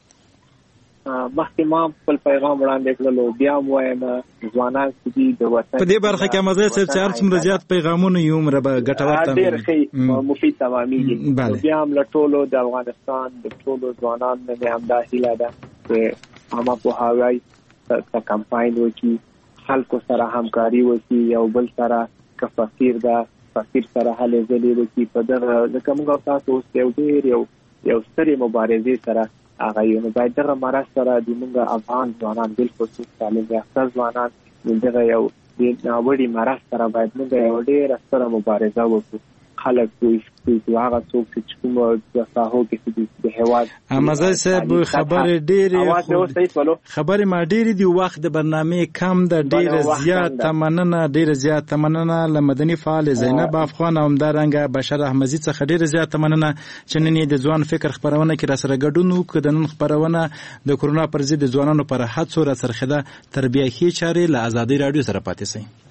مخکې ما خپل پیغام وړاندې کړلو، بیا هم وایم ځوانان چې دي د وطن په دې برخه کې احمد صاحب چې هر څومره زیات پیغامونه یې هومره به ګټور ډېر ښه مفید تمامېږي. بیا هم له ټولو د افغانستان د ټولو ځوانانو نه مې همدا هیله ده چې عامه پوهاوی ته کمپاین وکړي، خلکو سره همکاري وکړي، یو بل سره که فقیر ده فقیر سره هلې ځلې وکړي. په دغه ځکه موږ او تاسو اوس یو ډېر یو یو سترې مبارزې سره هغه یو نو باید دغه مرض سره د موږ افغان ځوانان بالخصوص تعلیم یافته ځوانان دغه یو د ناوړي مرض سره باید موږ یو ډېره ستره مبارزه وکړو. خلک پوه هغه څوک چې کوم د ساحو کې د هېواد احمد صاحب خبرې ډېرې خبرې ما ډېرې دي، وخت د برنامې کم ده. ډېره زیاته مننه ډېره زیاته مننه له مدني فعال زینب افغان او همدارنګه بشر احمدزي څخه ډېره زیاته مننه چې نن یې د ځوان فکر خپرونه کې راسره ګډون وکړو. د نن خپرونه د کرونا پر ضد د ځوانانو پر هڅو راڅرخېده. تربیه ښې چارې له ازادۍ راډیو سره پاتې شئ.